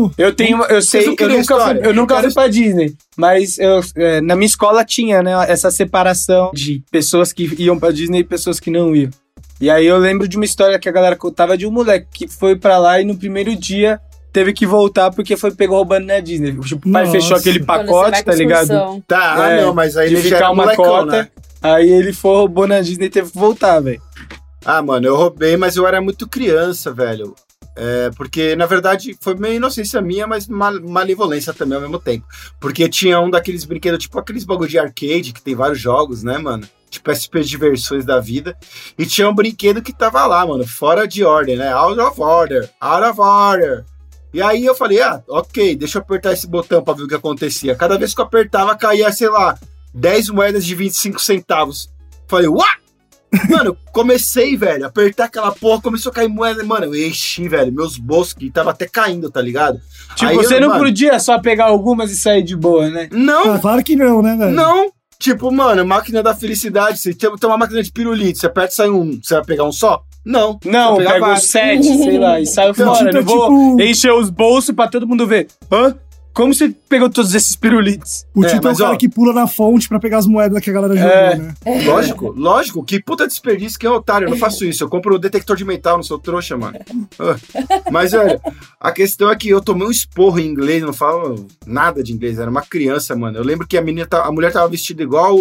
Eu nunca fui pra Disney. Mas na minha escola tinha, né, essa separação de pessoas que iam pra Disney e pessoas que não iam. E aí eu lembro de uma história que a galera contava de um moleque que foi pra lá e no primeiro dia teve que voltar porque foi pegou roubando na Disney. Tipo, o pai fechou aquele pacote, tá ligado? Não, mas aí ele já era uma cota, né? Aí ele roubou na Disney e teve que voltar, velho. Mano, eu roubei, mas eu era muito criança, velho. Porque, na verdade, foi meio inocência minha, mas malevolência também ao mesmo tempo. Porque tinha um daqueles brinquedos, tipo aqueles bagulho de arcade, que tem vários jogos, né, mano? Tipo SP Diversões da vida. E tinha um brinquedo que tava lá, mano, fora de ordem, né? Out of order. E aí eu falei, ok, deixa eu apertar esse botão pra ver o que acontecia. Cada vez que eu apertava, caía, sei lá, 10 moedas de 25 centavos. Falei, what? Mano, comecei, velho, a apertar aquela porra, começou a cair moeda, mano, eu enchi, velho, meus bolsos que tava até caindo, tá ligado? Tipo, aí você não podia só pegar algumas e sair de boa, né? Não. Claro que não, né, velho? Não. Tipo, mano, máquina da felicidade, você tem uma máquina de pirulito, você aperta e sai um, você vai pegar um só? Não. Não, pega os 7, sei lá, e sai fora, não vou encher os bolsos pra todo mundo ver. Como você pegou todos esses pirulitos? O Tito é o cara que pula na fonte pra pegar as moedas que a galera jogou, né? Lógico. Que puta desperdício, que é otário. Eu não faço isso. Eu compro o detector de metal, não sou trouxa, mano. Mas, velho, a questão é que eu tomei um esporro em inglês, não falo nada de inglês. Era uma criança, mano. Eu lembro que a mulher tava vestida igual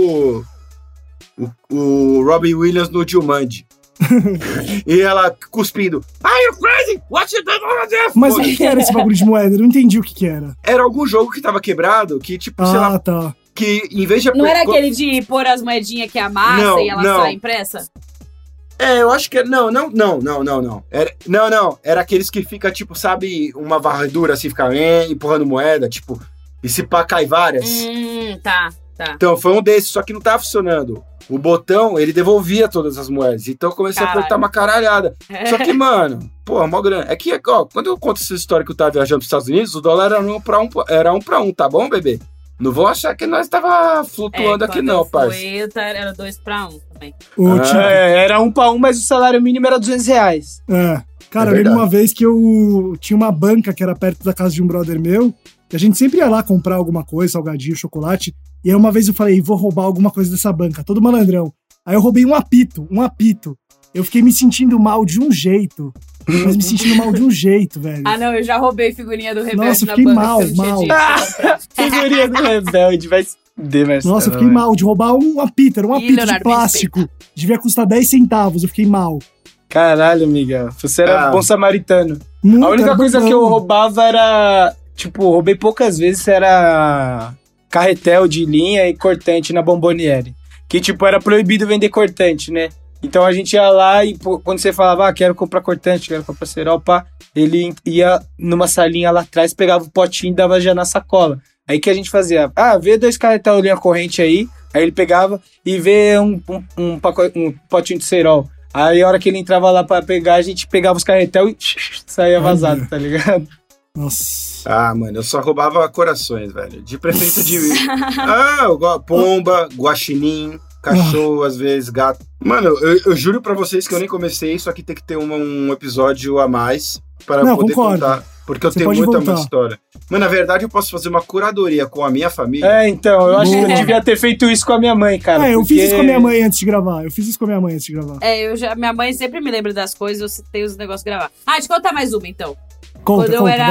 o Robin Williams no Jumanji. E ela cuspindo. Are you crazy? What you doing over there? Mas o que era esse bagulho de moeda? Eu não entendi o que era. Era algum jogo que tava quebrado, que tipo, sei lá, tá. Que em vez de... Não era aquele de pôr as moedinhas que amassa e ela sai impressa? Eu acho que... Não. Era aqueles que fica, tipo, sabe, uma varredura assim, fica empurrando moeda, tipo, e se pá, cai várias. Tá. Então, foi um desses, só que não tava funcionando. O botão, ele devolvia todas as moedas. Então eu comecei a apertar uma caralhada. Só que, mano, mó grana. É que, quando eu conto essa história que eu tava viajando pros Estados Unidos, o dólar era 1 pra 1, tá bom, bebê? Não vou achar que nós tava flutuando aqui não, parceiro. Era 2 pra 1 também. Era 1 pra 1, mas o salário mínimo era R$200. Cara, eu lembro uma vez que eu tinha uma banca que era perto da casa de um brother meu, e a gente sempre ia lá comprar alguma coisa, salgadinho, chocolate. E aí uma vez eu falei, vou roubar alguma coisa dessa banca, todo malandrão. Aí eu roubei um apito. Eu fiquei me sentindo mal de um jeito. Mas me sentindo mal de um jeito, velho. Não, eu já roubei figurinha do Rebelde na banca. Nossa, eu fiquei mal. Figurinha do Rebelde, vai se fuder, mas... Nossa, eu fiquei mal de roubar um apito, era um apito de plástico. Devia custar 10 centavos, eu fiquei mal. Caralho, Miguel, você era bom samaritano. A única coisa que eu roubava era... Tipo, roubei poucas vezes, era... carretel de linha e cortante na Bomboniere. Que, tipo, era proibido vender cortante, né? Então a gente ia lá e quando você falava, quero comprar cortante, quero comprar cerol, pá, ele ia numa salinha lá atrás, pegava o potinho e dava já na sacola. Aí que a gente fazia, vê 2 carretel linha corrente aí ele pegava e vê um potinho de cerol. Aí a hora que ele entrava lá pra pegar, a gente pegava os carretel e saía vazado, tá ligado? Nossa. Mano, eu só roubava corações, velho. De preferência de... pomba, guaxinim, cachorro, às vezes, gato. Mano, eu juro pra vocês que eu nem comecei, só que tem que ter um episódio a mais para poder contar. Porque eu tenho muita história. Mas, na verdade, eu posso fazer uma curadoria com a minha família. Então, eu acho que eu devia ter feito isso com a minha mãe, cara. Eu fiz isso com a minha mãe antes de gravar. Minha mãe sempre me lembra das coisas, eu tenho os negócios gravar. Deixa eu contar mais uma, então. Quando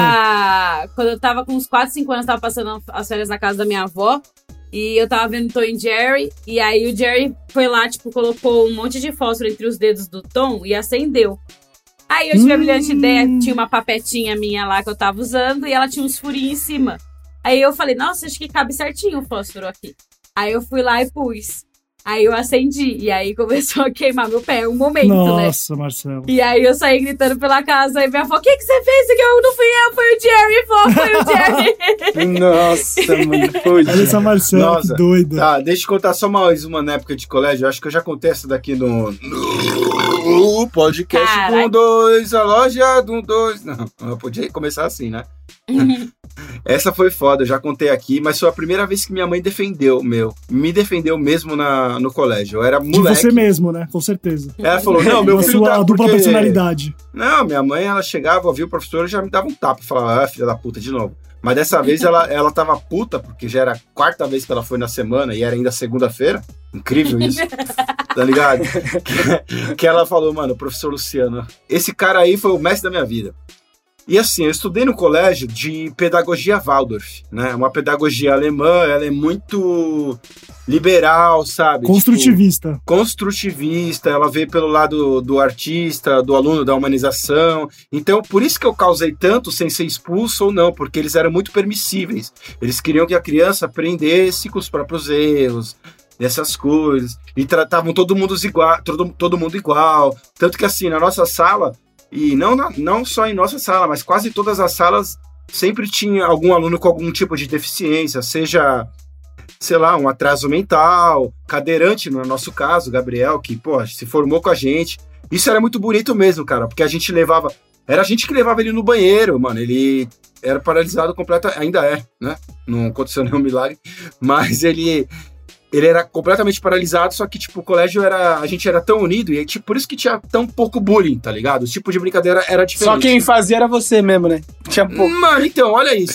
eu tava com uns 4, 5 anos, tava passando as férias na casa da minha avó. E eu tava vendo Tom e Jerry. E aí o Jerry foi lá, colocou um monte de fósforo entre os dedos do Tom e acendeu. Aí eu tive a brilhante ideia, tinha uma papetinha minha lá que eu tava usando e ela tinha uns furinhos em cima. Aí eu falei, nossa, acho que cabe certinho o fósforo aqui. Aí eu fui lá e pus. Aí eu acendi, e aí começou a queimar meu pé, um momento, né? Nossa, Marcelo. E aí eu saí gritando pela casa, e minha avó, o que você fez? Eu não fui eu, foi o Jerry, foi o Jerry. Nossa, mano, olha essa Marcelo, que doida. Tá, deixa eu contar só mais uma na época de colégio, eu acho que eu já contei essa daqui no podcast do 2, a loja do 2. Não, eu podia começar assim, né? Essa foi foda, eu já contei aqui, mas foi a primeira vez que minha mãe me defendeu mesmo no colégio. Eu era moleque. De você mesmo, né? Com certeza. Ela falou, não, meu filho tá... dupla personalidade. Não, minha mãe, ela chegava, ouvia o professor e já me dava um tapa. Falava, filha da puta, de novo. Mas dessa vez ela tava puta, porque já era a 4ª vez que ela foi na semana e era ainda segunda-feira. Incrível isso. Tá ligado? Que ela falou, mano, professor Luciano, esse cara aí foi o mestre da minha vida. E assim, eu estudei no colégio de pedagogia Waldorf, né? Uma pedagogia alemã, ela é muito liberal, sabe? Construtivista. Construtivista, ela vê pelo lado do artista, do aluno, da humanização. Então, por isso que eu causei tanto sem ser expulso ou não, porque eles eram muito permissíveis. Eles queriam que a criança aprendesse com os próprios erros, essas coisas. E tratavam todo mundo igual. Tanto que assim, na nossa sala... E não só em nossa sala, mas quase todas as salas sempre tinha algum aluno com algum tipo de deficiência, seja, sei lá, um atraso mental, cadeirante, no nosso caso, o Gabriel, que, se formou com a gente. Isso era muito bonito mesmo, cara, porque a gente levava... Era a gente que levava ele no banheiro, mano. Ele era paralisado completo, ainda é, né? Não aconteceu nenhum milagre, mas ele era completamente paralisado, só que, o colégio a gente era tão unido, e por isso que tinha tão pouco bullying, tá ligado? O tipo de brincadeira era diferente. Só quem fazia era você mesmo, né? Tinha pouco. Mano, então, olha isso.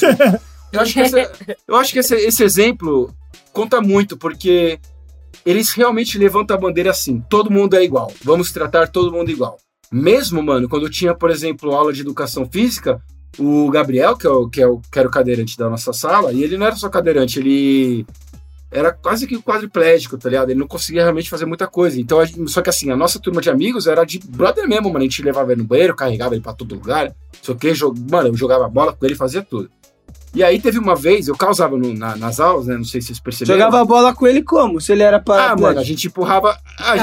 Eu acho que esse exemplo conta muito, porque eles realmente levantam a bandeira assim, todo mundo é igual, vamos tratar todo mundo igual. Mesmo, mano, quando eu tinha, por exemplo, aula de educação física, o Gabriel, que era o cadeirante da nossa sala, e ele não era só cadeirante, ele... era quase que quadriplégico, tá ligado? Ele não conseguia realmente fazer muita coisa. Então, só que assim, a nossa turma de amigos era de brother mesmo, mano. A gente levava ele no banheiro, carregava ele pra todo lugar. Só que, mano, eu jogava bola com ele, fazia tudo. E aí teve uma vez, eu causava nas aulas, né? Não sei se vocês perceberam. Jogava bola com ele como? Se ele era para... mano, a gente empurrava...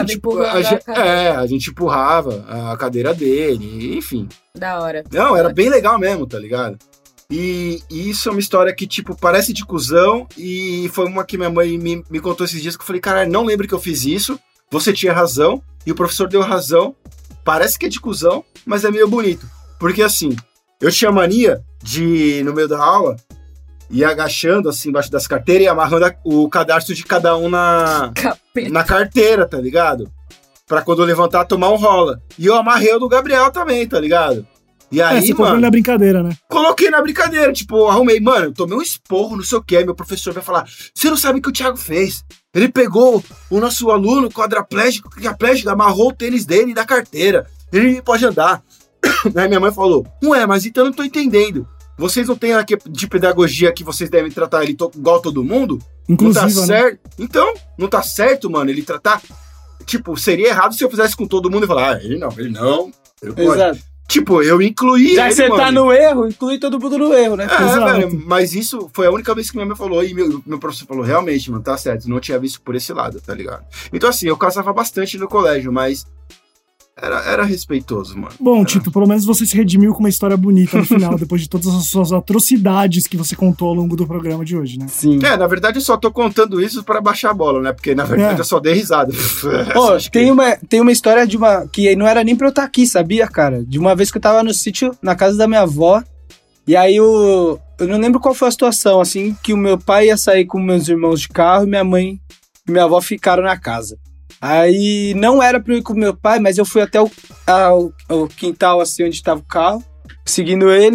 A gente empurrava a cadeira dele, enfim. Da hora. Não, era bem legal mesmo, tá ligado? E isso é uma história que, parece de cuzão, e foi uma que minha mãe me contou esses dias, que eu falei, caralho, não lembro que eu fiz isso, você tinha razão, e o professor deu razão, parece que é de cuzão, mas é meio bonito. Porque assim, eu tinha mania de, no meio da aula, ir agachando assim embaixo das carteiras e amarrando o cadarço de cada um na carteira, tá ligado? Pra quando eu levantar, tomar um rola. E eu amarrei o do Gabriel também, tá ligado? E aí, você colocou na brincadeira, né? Coloquei na brincadeira, arrumei, mano, tomei um esporro, não sei o que, meu professor vai falar, você não sabe o que o Thiago fez. Ele pegou o nosso aluno quadriplégico, amarrou o tênis dele da carteira. Ele pode andar. Aí minha mãe falou, ué, mas então eu não tô entendendo. Vocês não têm aqui de pedagogia que vocês devem tratar ele igual todo mundo? Inclusive, não tá certo? Então, não tá certo, mano, ele tratar... seria errado se eu fizesse com todo mundo e falar, ele não pode. Exato. Eu incluí já ele, você mano. Tá no erro, inclui todo mundo no erro, né? Velho, mas isso foi a única vez que minha mãe falou, e meu professor falou, realmente, mano, tá certo, não tinha visto por esse lado, tá ligado? Então assim, eu causava bastante no colégio, mas era respeitoso, mano. Bom, Tito, pelo menos você se redimiu com uma história bonita no final, depois de todas as suas atrocidades que você contou ao longo do programa de hoje, né? Sim. Na verdade eu só tô contando isso pra baixar a bola, né? Porque na verdade eu só dei risada. Tem uma história de uma... que não era nem pra eu estar aqui, sabia, cara? De uma vez que eu tava no sítio, na casa da minha avó, e aí eu não lembro qual foi a situação, assim, que o meu pai ia sair com meus irmãos de carro e minha mãe e minha avó ficaram na casa. Aí não era pra eu ir com meu pai, mas eu fui até o quintal, assim, onde tava o carro, seguindo ele.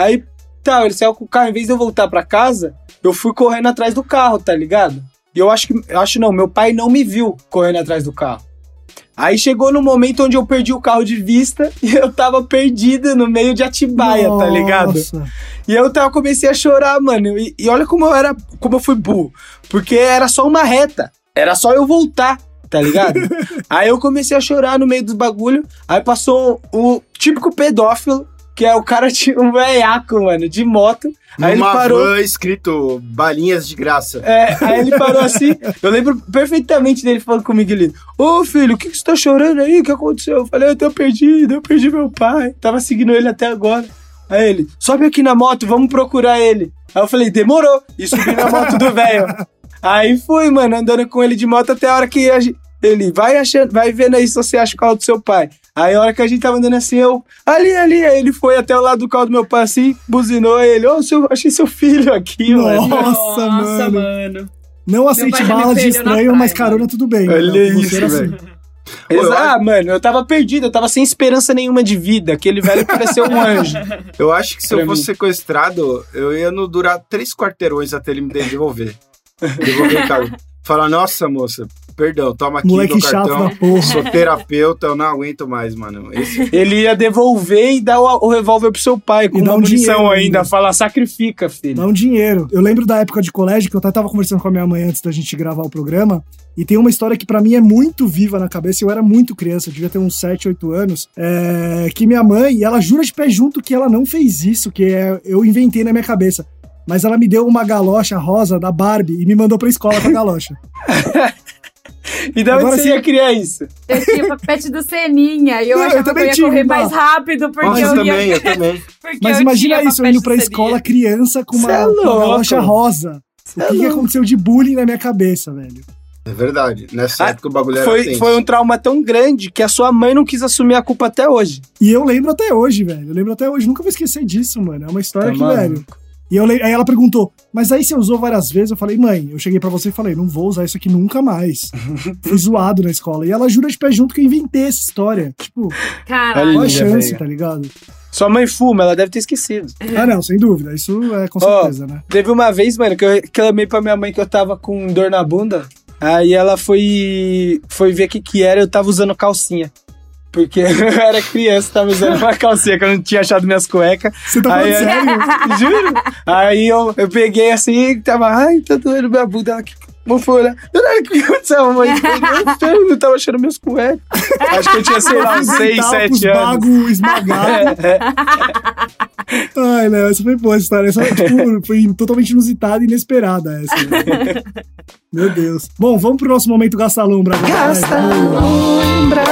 Aí, tá, ele saiu com o carro, em vez de eu voltar pra casa, eu fui correndo atrás do carro, tá ligado? E eu acho não, meu pai não me viu correndo atrás do carro. Aí chegou no momento onde eu perdi o carro de vista e eu tava perdido no meio de Atibaia, tá ligado? E eu comecei a chorar, mano. E olha como eu fui burro. Porque era só uma reta. Era só eu voltar, tá ligado? Aí eu comecei a chorar no meio dos bagulho. Aí passou o típico pedófilo, que é o cara de um veiaco, mano, de moto. Aí ele parou. Van escrito balinhas de graça. Aí ele parou assim. Eu lembro perfeitamente dele falando comigo ali: ô filho, o que você tá chorando aí? O que aconteceu? Eu falei: eu perdi meu pai. Tava seguindo ele até agora. Aí ele: sobe aqui na moto, vamos procurar ele. Aí eu falei: demorou. E subi na moto do velho. Aí fui, mano, andando com ele de moto até a hora que ele vai vendo aí se você acha o carro do seu pai. Aí a hora que a gente tava andando assim, ali, aí ele foi até o lado do carro do meu pai assim, buzinou ele, achei seu filho aqui, mano. Nossa, mano. Não aceite balas de estranho, mas carona tudo bem. Olha isso, velho. Mano, eu tava perdido, eu tava sem esperança nenhuma de vida, aquele velho pareceu um anjo. Eu acho que se eu fosse sequestrado, eu ia durar 3 quarteirões até ele me devolver. Devolver o carro. Falar: nossa, moça, perdão, toma aqui moleque meu cartão, chato da porra. Sou terapeuta, eu não aguento mais, mano. Ele ia devolver e dar o revólver pro seu pai, com uma munição ainda, falar: sacrifica, filho. Dá um dinheiro. Eu lembro da época de colégio, que eu até tava conversando com a minha mãe antes da gente gravar o programa, e tem uma história que pra mim é muito viva na cabeça. Eu era muito criança, eu devia ter uns 7, 8 anos, que minha mãe, ela jura de pé junto que ela não fez isso, que eu inventei na minha cabeça. Mas ela me deu uma galocha rosa da Barbie e me mandou pra escola com a galocha. E da onde você ia criar isso? Eu tinha papete do Seninha e eu achava que eu ia correr mais rápido porque eu também. Mas imagina isso, eu indo pra escola criança com uma galocha rosa. O que aconteceu de bullying na minha cabeça, velho? É verdade. Nessa época o bagulho era tenso. Foi um trauma tão grande que a sua mãe não quis assumir a culpa até hoje. E eu lembro até hoje, velho. Nunca vou esquecer disso, mano. É uma história que, velho... E aí ela perguntou: mas aí você usou várias vezes? Eu falei: mãe, eu cheguei pra você e falei: não vou usar isso aqui nunca mais. Fui zoado na escola. E ela jura de pé junto que eu inventei essa história. Tipo, caralho, qual a chance, tá ligado? Sua mãe fuma, ela deve ter esquecido. Ah, não, sem dúvida. Isso é com certeza, né? Teve uma vez, mano, que eu reclamei pra minha mãe que eu tava com dor na bunda. Aí ela foi ver o que era, eu tava usando calcinha. Porque eu era criança, tava usando uma calcinha que eu não tinha achado minhas cuecas. Você tá falando sério? Juro. Aí eu peguei assim, tava, tá doendo minha bunda. Ela, como foi, né? O que aconteceu, mãe? Eu tava achando minhas cuecas. Acho que eu tinha, sei lá, uns 6, 7 anos. Bago esmagado. Ai, não, essa foi boa essa história. Essa, tipo, foi totalmente inusitada e inesperada essa. Né? Meu Deus. Bom, vamos pro nosso momento Gasta Lombra. Gasta Lombra.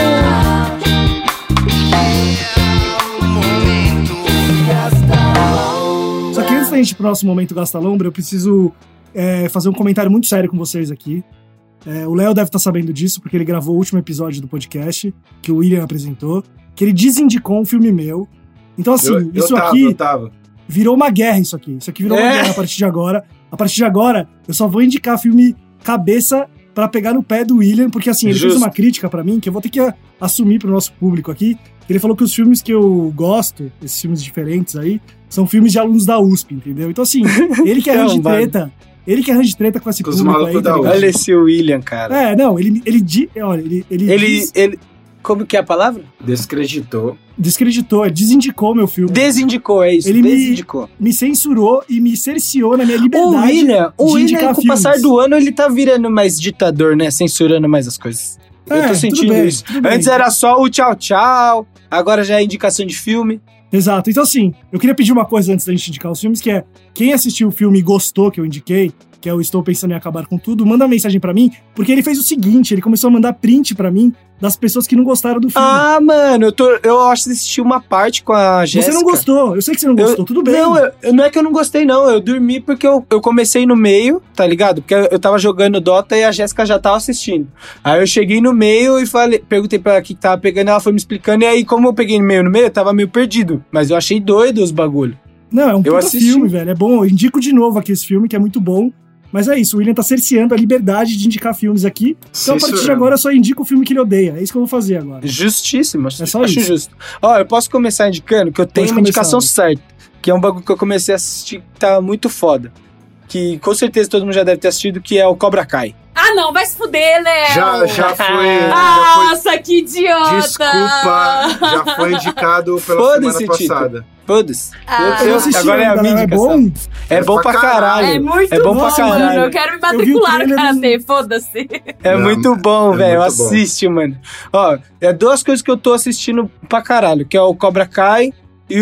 Só que antes da gente ir pro nosso momento Gasta Lombra, eu preciso fazer um comentário muito sério com vocês aqui. O Léo deve estar sabendo disso, porque ele gravou o último episódio do podcast, que o William apresentou, que ele desindicou um filme meu. Então, assim, isso aqui virou uma guerra, isso aqui. Isso aqui virou uma guerra a partir de agora. A partir de agora, eu só vou indicar filme cabeça pra pegar no pé do William, porque, assim, ele fez uma crítica pra mim, que eu vou ter que assumir pro nosso público aqui. Ele falou que os filmes que eu gosto, esses filmes diferentes aí, são filmes de alunos da USP, entendeu? Então, assim, ele que arranja treta... Ele que arranja treta com esse público aí. Olha esse William, cara. Não, ele como que é a palavra? Descreditou, desindicou meu filme. Desindicou, é isso. Ele me censurou e me cerceou na minha liberdade. O William, com o passar do ano, ele tá virando mais ditador, né? Censurando mais as coisas. Eu tô sentindo isso. Antes era só o tchau, tchau. Agora já é indicação de filme. Exato. Então, assim, eu queria pedir uma coisa antes da gente indicar os filmes, que é, quem assistiu o filme e gostou que eu indiquei, que é o Estou Pensando em Acabar com Tudo, manda uma mensagem pra mim, porque ele fez o seguinte, ele começou a mandar print pra mim das pessoas que não gostaram do filme. Ah, mano, eu acho que assisti uma parte com a Jéssica. Você não gostou, eu sei que você não gostou, tudo bem. Não, não é que eu não gostei, não, eu dormi porque eu comecei no meio, tá ligado? Porque eu tava jogando Dota e a Jéssica já tava assistindo. Aí eu cheguei no meio e perguntei pra ela o que tava pegando, ela foi me explicando, e aí como eu peguei no meio, eu tava meio perdido, mas eu achei doido os bagulho. Não, é um puta filme, velho, é bom, eu indico de novo aqui esse filme, que é muito bom. Mas é isso, o William tá cerceando a liberdade de indicar filmes aqui. Então, a partir de agora, eu só indico o filme que ele odeia. É isso que eu vou fazer agora. Justíssimo. É só acho isso. Justo. Eu posso começar indicando que eu tenho uma indicação certa. Que é um bagulho que eu comecei a assistir que tá muito foda. Que com certeza todo mundo já deve ter assistido, que é o Cobra Kai. Ah, não, vai se fuder, Léo! Já foi. Nossa, que idiota! Desculpa, já foi indicado pela semana passada. Foda-se. Eu assisti, agora é a minha indicação. É bom pra caralho. É muito bom bom, pra caralho. mano. Eu quero me matricular no Karatê, foda-se. É muito bom, velho. Assiste, mano. É duas coisas que eu tô assistindo pra caralho, que é o Cobra Kai e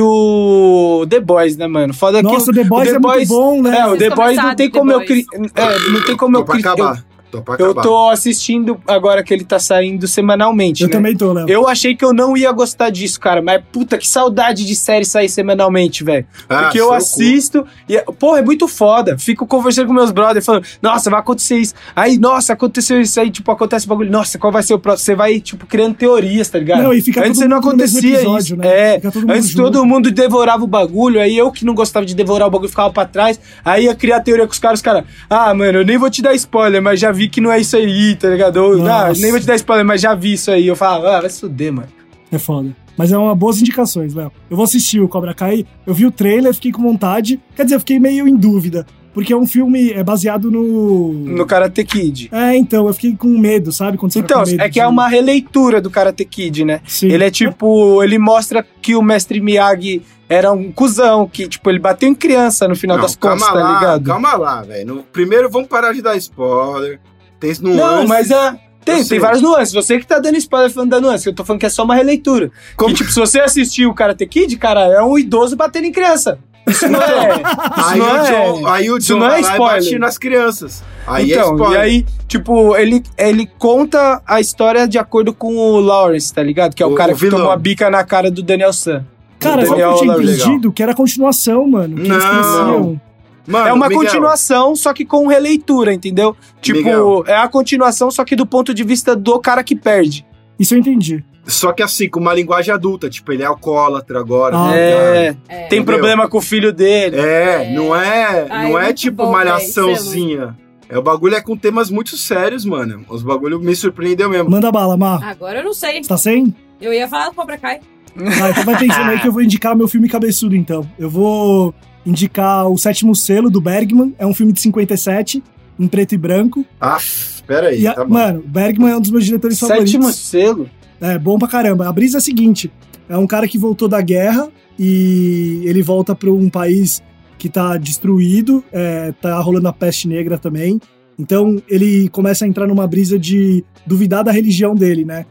o The Boys, né, mano? Foda. Nossa, The Boys é muito bom, né? O The Boys não tem como eu... não tem como eu... Eu tô assistindo agora que ele tá saindo semanalmente, Eu também tô, Léo. Eu achei que eu não ia gostar disso, cara. Mas, puta, que saudade de série sair semanalmente, velho. Porque eu assisto e, porra, é muito foda. Fico conversando com meus brothers, falando, nossa, vai acontecer isso. Aí, nossa, aconteceu isso aí, tipo, acontece o bagulho. Nossa, qual vai ser o próximo? Você vai, tipo, criando teorias, tá ligado? Não, e fica antes não acontecia episódio, isso. Né? Antes todo mundo devorava o bagulho, aí eu que não gostava de devorar o bagulho ficava pra trás. Aí ia criar teoria com os caras, mano, eu nem vou te dar spoiler, mas já vi que não é isso aí, tá ligado? Nem vou te dar spoiler, mas já vi isso aí. Eu falo, vai se fuder, mano. É foda. Mas é uma boas indicações, Léo. Eu vou assistir o Cobra Kai, eu vi o trailer, fiquei com vontade. Quer dizer, eu fiquei meio em dúvida, porque é um filme baseado no Karate Kid. Então, eu fiquei com medo, sabe? Quando você então, que é uma releitura do Karate Kid, né? Sim. Ele é tipo, ele mostra que o mestre Miyagi era um cuzão, que, tipo, ele bateu em criança no final das contas, tá ligado? Calma lá, velho. Primeiro, vamos parar de dar spoiler. Tem nuances. Não, mas tem várias nuances. Você que tá dando spoiler falando da nuance, eu tô falando que é só uma releitura. Que, tipo, se você assistir o Karate Kid, cara, é um idoso batendo em criança. Isso não é. Aí o John vai lá e bate nas crianças. Aí então, é spoiler. E aí, tipo, ele conta a história de acordo com o Lawrence, tá ligado? Que é o cara que tomou a bica na cara do Daniel San. Cara, só que eu tinha entendido que era continuação, mano. Que eles cresciam. Mano, é uma continuação, só que com releitura, entendeu? Tipo, é a continuação, só que do ponto de vista do cara que perde. Isso eu entendi. Só que assim, com uma linguagem adulta, tipo, ele é alcoólatra agora. Tem problema com o filho dele. Não é tipo bom, malhaçãozinha. O bagulho é com temas muito sérios, mano. Os bagulho me surpreendeu mesmo. Manda bala, Mar. Agora eu não sei. Você tá sem? Eu ia falar do Cobra Kai. Então vai pensando aí que eu vou indicar meu filme cabeçudo, então. Eu vou indicar O Sétimo Selo, do Bergman. É um filme de 57, em preto e branco. Espera aí, tá bom. Mano, Bergman é um dos meus diretores favoritos. Sétimo Selo? É, bom pra caramba. A brisa é a seguinte, é um cara que voltou da guerra e ele volta pra um país que tá destruído, tá rolando a peste negra também. Então, ele começa a entrar numa brisa de duvidar da religião dele, né?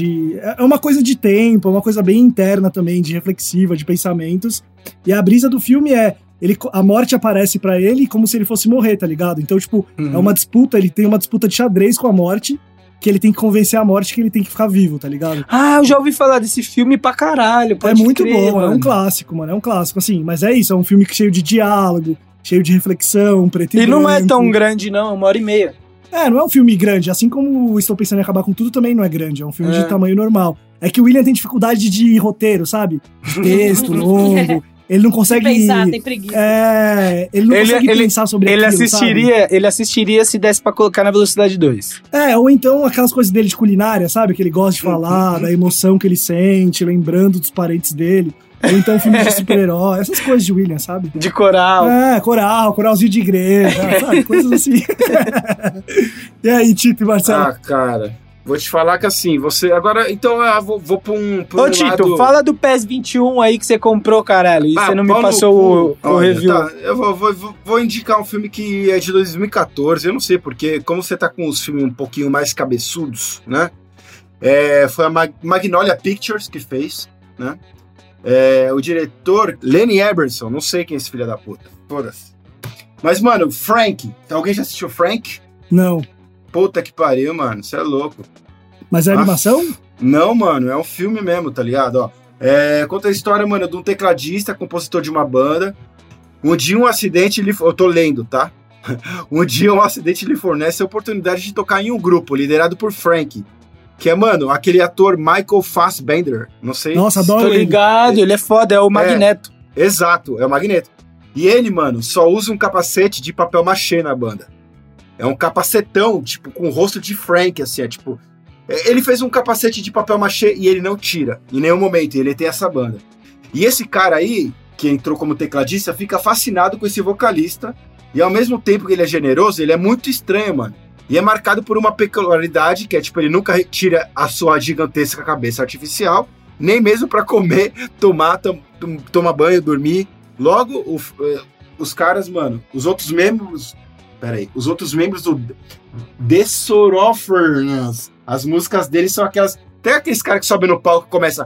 É uma coisa de tempo, é uma coisa bem interna também, de reflexiva, de pensamentos. E a brisa do filme a morte aparece pra ele como se ele fosse morrer, tá ligado? Então, tipo, é uma disputa, ele tem uma disputa de xadrez com a morte, que ele tem que convencer a morte que ele tem que ficar vivo, tá ligado? Eu já ouvi falar desse filme pra caralho. É muito bom, mano. É um clássico, mano, é um clássico, assim, mas é isso, é um filme cheio de diálogo, cheio de reflexão, preto e branco. E não é tão grande, não, 1h30. Não é um filme grande, assim como Estou Pensando em Acabar com Tudo também não é grande, é um filme de tamanho normal. É que o William tem dificuldade de roteiro, sabe? De texto longo, ele não consegue... tem preguiça. Ele não consegue pensar sobre aquilo, Ele assistiria se desse pra colocar na velocidade 2. Ou então aquelas coisas dele de culinária, sabe? Que ele gosta de falar, da emoção que ele sente, lembrando dos parentes dele. Ou então filme de super-herói, essas coisas de William, sabe? De coral. Coralzinho de igreja, sabe? Coisas assim. E aí, Tito e Marcelo? Cara, vou te falar que assim, você... Agora, então, vou pra um Ô, Tito, fala do PES 21 aí que você comprou, caralho, e você não me passou o review. Tá, eu vou indicar um filme que é de 2014, eu não sei porque, como você tá com os filmes um pouquinho mais cabeçudos, né? Foi a Magnolia Pictures que fez, né? O diretor, Lenny Eberson, não sei quem é esse filho da puta, foda-se. Mas, mano, Frank, alguém já assistiu Frank? Não. Puta que pariu, mano, você é louco. Mas é animação? Não, mano, é um filme mesmo, tá ligado? Conta a história, mano, de um tecladista, compositor de uma banda. Um dia um acidente, eu tô lendo, tá? Um dia um acidente lhe fornece a oportunidade de tocar em um grupo, liderado por Frank. Que é, mano, aquele ator Michael Fassbender. Não sei. Nossa, adoro ele. Tô ligado, ele é foda, é o Magneto. Exato, é o Magneto. E ele, mano, só usa um capacete de papel machê na banda. É um capacetão, tipo, com o rosto de Frank, assim, tipo... Ele fez um capacete de papel machê e ele não tira, em nenhum momento, ele tem essa banda. E esse cara aí, que entrou como tecladista, fica fascinado com esse vocalista, e ao mesmo tempo que ele é generoso, ele é muito estranho, mano. E é marcado por uma peculiaridade, que é, tipo, ele nunca tira a sua gigantesca cabeça artificial, nem mesmo pra comer, tomar banho, dormir. Logo, os caras, mano, os outros membros do The Sorofers, as músicas deles são aquelas... Tem aqueles caras que sobem no palco e começam...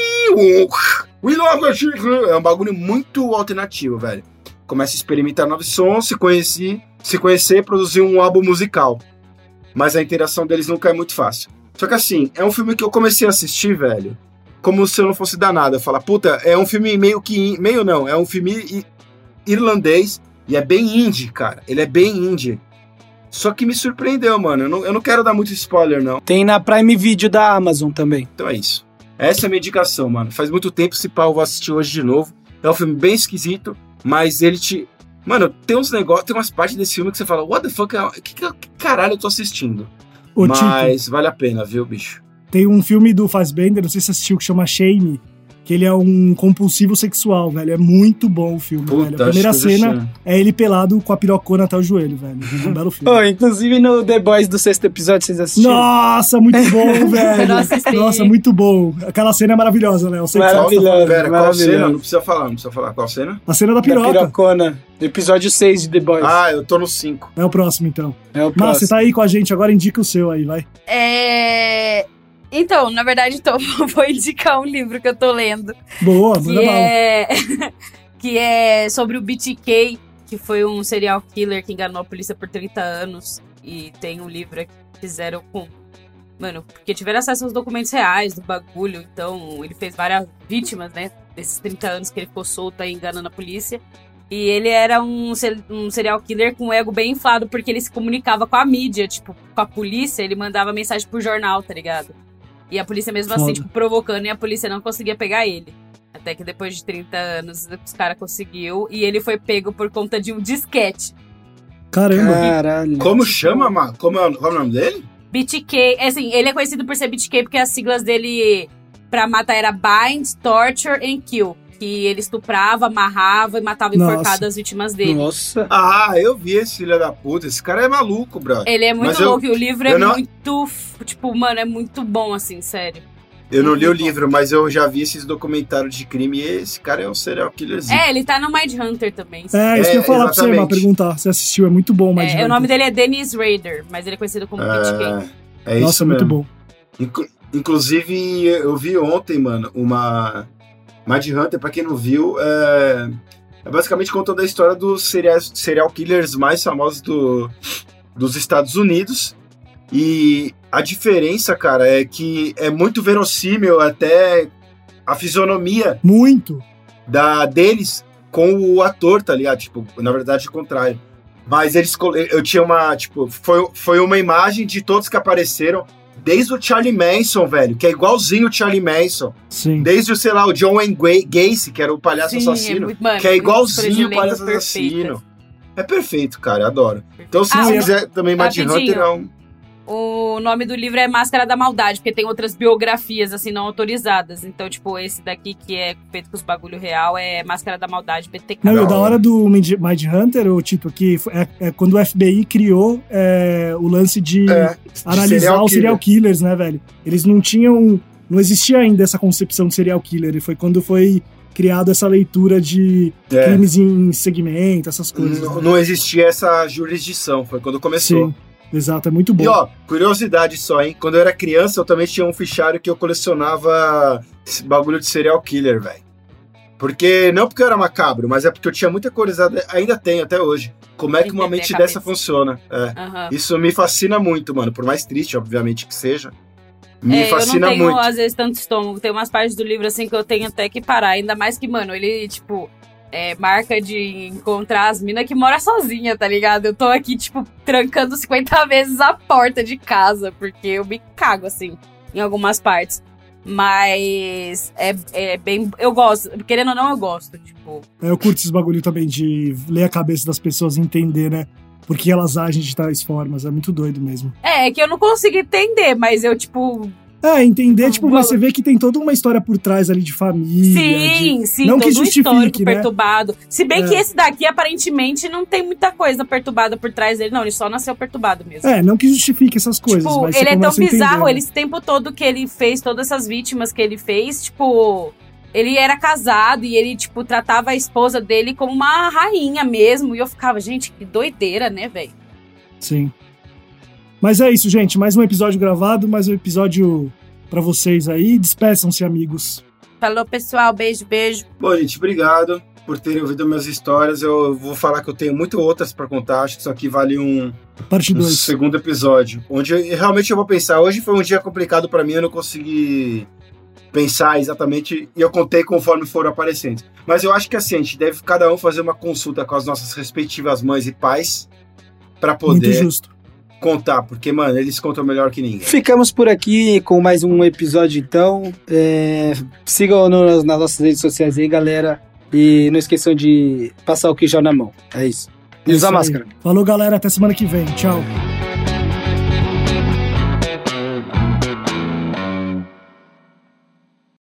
É um bagulho muito alternativo, velho. Começa a experimentar novos sons, se conhecer, produzir um álbum musical. Mas a interação deles nunca é muito fácil. Só que assim, é um filme que eu comecei a assistir, velho, como se eu não fosse dar nada. Eu falo, puta, é um filme é um filme irlandês e é bem indie, cara. Ele é bem indie. Só que me surpreendeu, mano. Eu não quero dar muito spoiler, não. Tem na Prime Video da Amazon também. Então é isso. Essa é a minha indicação, mano. Faz muito tempo, se pá, eu vou assistir hoje de novo. É um filme bem esquisito, mas ele te... Mano, tem uns negócios, tem umas partes desse filme que você fala, what the fuck, que caralho eu tô assistindo? Mas Tito, vale a pena, viu, bicho? Tem um filme do Fassbender, não sei se você assistiu, que chama Shame, que ele é um compulsivo sexual, velho. É muito bom o filme, velho. A primeira cena é ele pelado com a pirocona até o joelho, velho. É um belo filme. Inclusive no The Boys do 6º episódio, vocês assistiram? Nossa, muito bom, velho. Nossa, muito bom. Aquela cena é maravilhosa, né? Maravilhosa. Pera, qual cena? Não precisa falar. Qual cena? A cena da piroca. Da pirocona. Do episódio 6 de The Boys. Ah, eu tô no 5. É o próximo, então. Mas você tá aí com a gente, agora indica o seu aí, vai. Então, na verdade, vou indicar um livro que eu tô lendo. Boa, manda que é sobre o BTK, que foi um serial killer que enganou a polícia por 30 anos. E tem um livro que fizeram com... Mano, porque tiveram acesso aos documentos reais do bagulho. Então, ele fez várias vítimas, né? Desses 30 anos que ele ficou solto aí enganando a polícia. E ele era um serial killer com o ego bem inflado, porque ele se comunicava com a mídia, tipo, com a polícia. Ele mandava mensagem por jornal, tá ligado? E a polícia mesmo assim, tipo, provocando, e a polícia não conseguia pegar ele. Até que depois de 30 anos, os caras conseguiu, e ele foi pego por conta de um disquete. Caramba! Caralho! Como chama, Como é o nome dele? BTK, assim, ele é conhecido por ser BTK porque as siglas dele pra matar era Bind, Torture and Kill. Que ele estuprava, amarrava e matava enforcado as vítimas dele. Nossa! Ah, eu vi esse filho da puta. Esse cara é maluco, brother. Ele é muito louco e o livro é muito... Tipo, mano, é muito bom, assim, sério. Eu não li o livro, mas eu já vi esses documentários de crime e esse cara é um serial killerzinho. Ele tá no Mindhunter também. Isso que eu ia falar pra você, mas perguntar. Você assistiu, é muito bom o Mindhunter. O nome dele é Dennis Rader, mas ele é conhecido como BTK. É Nossa, isso muito mesmo. bom. Inclusive, eu vi ontem, mano, uma... Mindhunter, pra quem não viu, é basicamente contando a história dos serial killers mais famosos dos Estados Unidos. E a diferença, cara, é que é muito verossímil até a fisionomia deles com o ator, tá ligado? Tipo, na verdade, o contrário. Mas eu tinha uma, tipo, foi uma imagem de todos que apareceram, desde o Charlie Manson, velho, que é igualzinho o Charlie Manson. Sim. Desde o, sei lá, o John Wayne Gacy, que era o palhaço assassino, que é igualzinho o palhaço assassino. É perfeito, cara, adoro. Então, se você quiser também Mindhunter, é um... O nome do livro é Máscara da Maldade, porque tem outras biografias, assim, não autorizadas. Então, tipo, esse daqui, que é feito com os bagulho real, é Máscara da Maldade, BTK. Não, e o da hora do Mindhunter, o Tito, aqui, é quando o FBI criou o lance de analisar os serial killers, né, velho? Eles não tinham... Não existia ainda essa concepção de serial killer. E foi quando foi criado essa leitura de crimes em segmento, essas coisas. Não existia essa jurisdição, foi quando começou. Sim. Exato, é muito bom. E ó, curiosidade só, hein? Quando eu era criança, eu também tinha um fichário que eu colecionava esse bagulho de serial killer, velho. Não porque eu era macabro, mas é porque eu tinha muita curiosidade, ainda tenho até hoje. Como é que uma mente dessa funciona? Isso me fascina muito, mano. Por mais triste, obviamente, que seja. Me fascina muito. Eu não tenho, às vezes, tanto estômago. Tem umas partes do livro, assim, que eu tenho até que parar. Ainda mais que, mano, ele, tipo... marca de encontrar as minas que mora sozinha, tá ligado? Eu tô aqui, tipo, trancando 50 vezes a porta de casa, porque eu me cago, assim, em algumas partes. Mas é bem... Eu gosto, querendo ou não, eu gosto, tipo... Eu curto esses bagulho também de ler a cabeça das pessoas e entender, né? porque elas agem de tais formas. É muito doido mesmo. É que eu não consigo entender, mas eu, tipo... entender, tipo, mas você vê que tem toda uma história por trás ali de família. Sim, não todo que justifique, um histórico né? perturbado. Se bem que esse daqui, aparentemente, não tem muita coisa perturbada por trás dele, não. Ele só nasceu perturbado mesmo. Não que justifique essas coisas. Tipo, mas ele é tão bizarro, né? esse tempo todo que ele fez, todas essas vítimas que ele fez, tipo... Ele era casado e ele, tipo, tratava a esposa dele como uma rainha mesmo. E eu ficava, gente, que doideira, né, velho? Sim. Mas é isso, gente. Mais um episódio gravado, mais um episódio pra vocês aí. Despeçam-se, amigos. Falou, pessoal. Beijo, beijo. Bom, gente, obrigado por terem ouvido minhas histórias. Eu vou falar que eu tenho muito outras pra contar. Acho que isso aqui vale um segundo episódio. Onde realmente eu vou pensar. Hoje foi um dia complicado pra mim. Eu não consegui pensar exatamente. E eu contei conforme foram aparecendo. Mas eu acho que assim, a gente deve cada um fazer uma consulta com as nossas respectivas mães e pais pra poder... Muito justo. Contar, porque, mano, eles contam melhor que ninguém. Ficamos por aqui com mais um episódio, então. Sigam nas nossas redes sociais aí, galera. E não esqueçam de passar o quijão na mão. É isso. E usar máscara. Falou, galera. Até semana que vem. Tchau.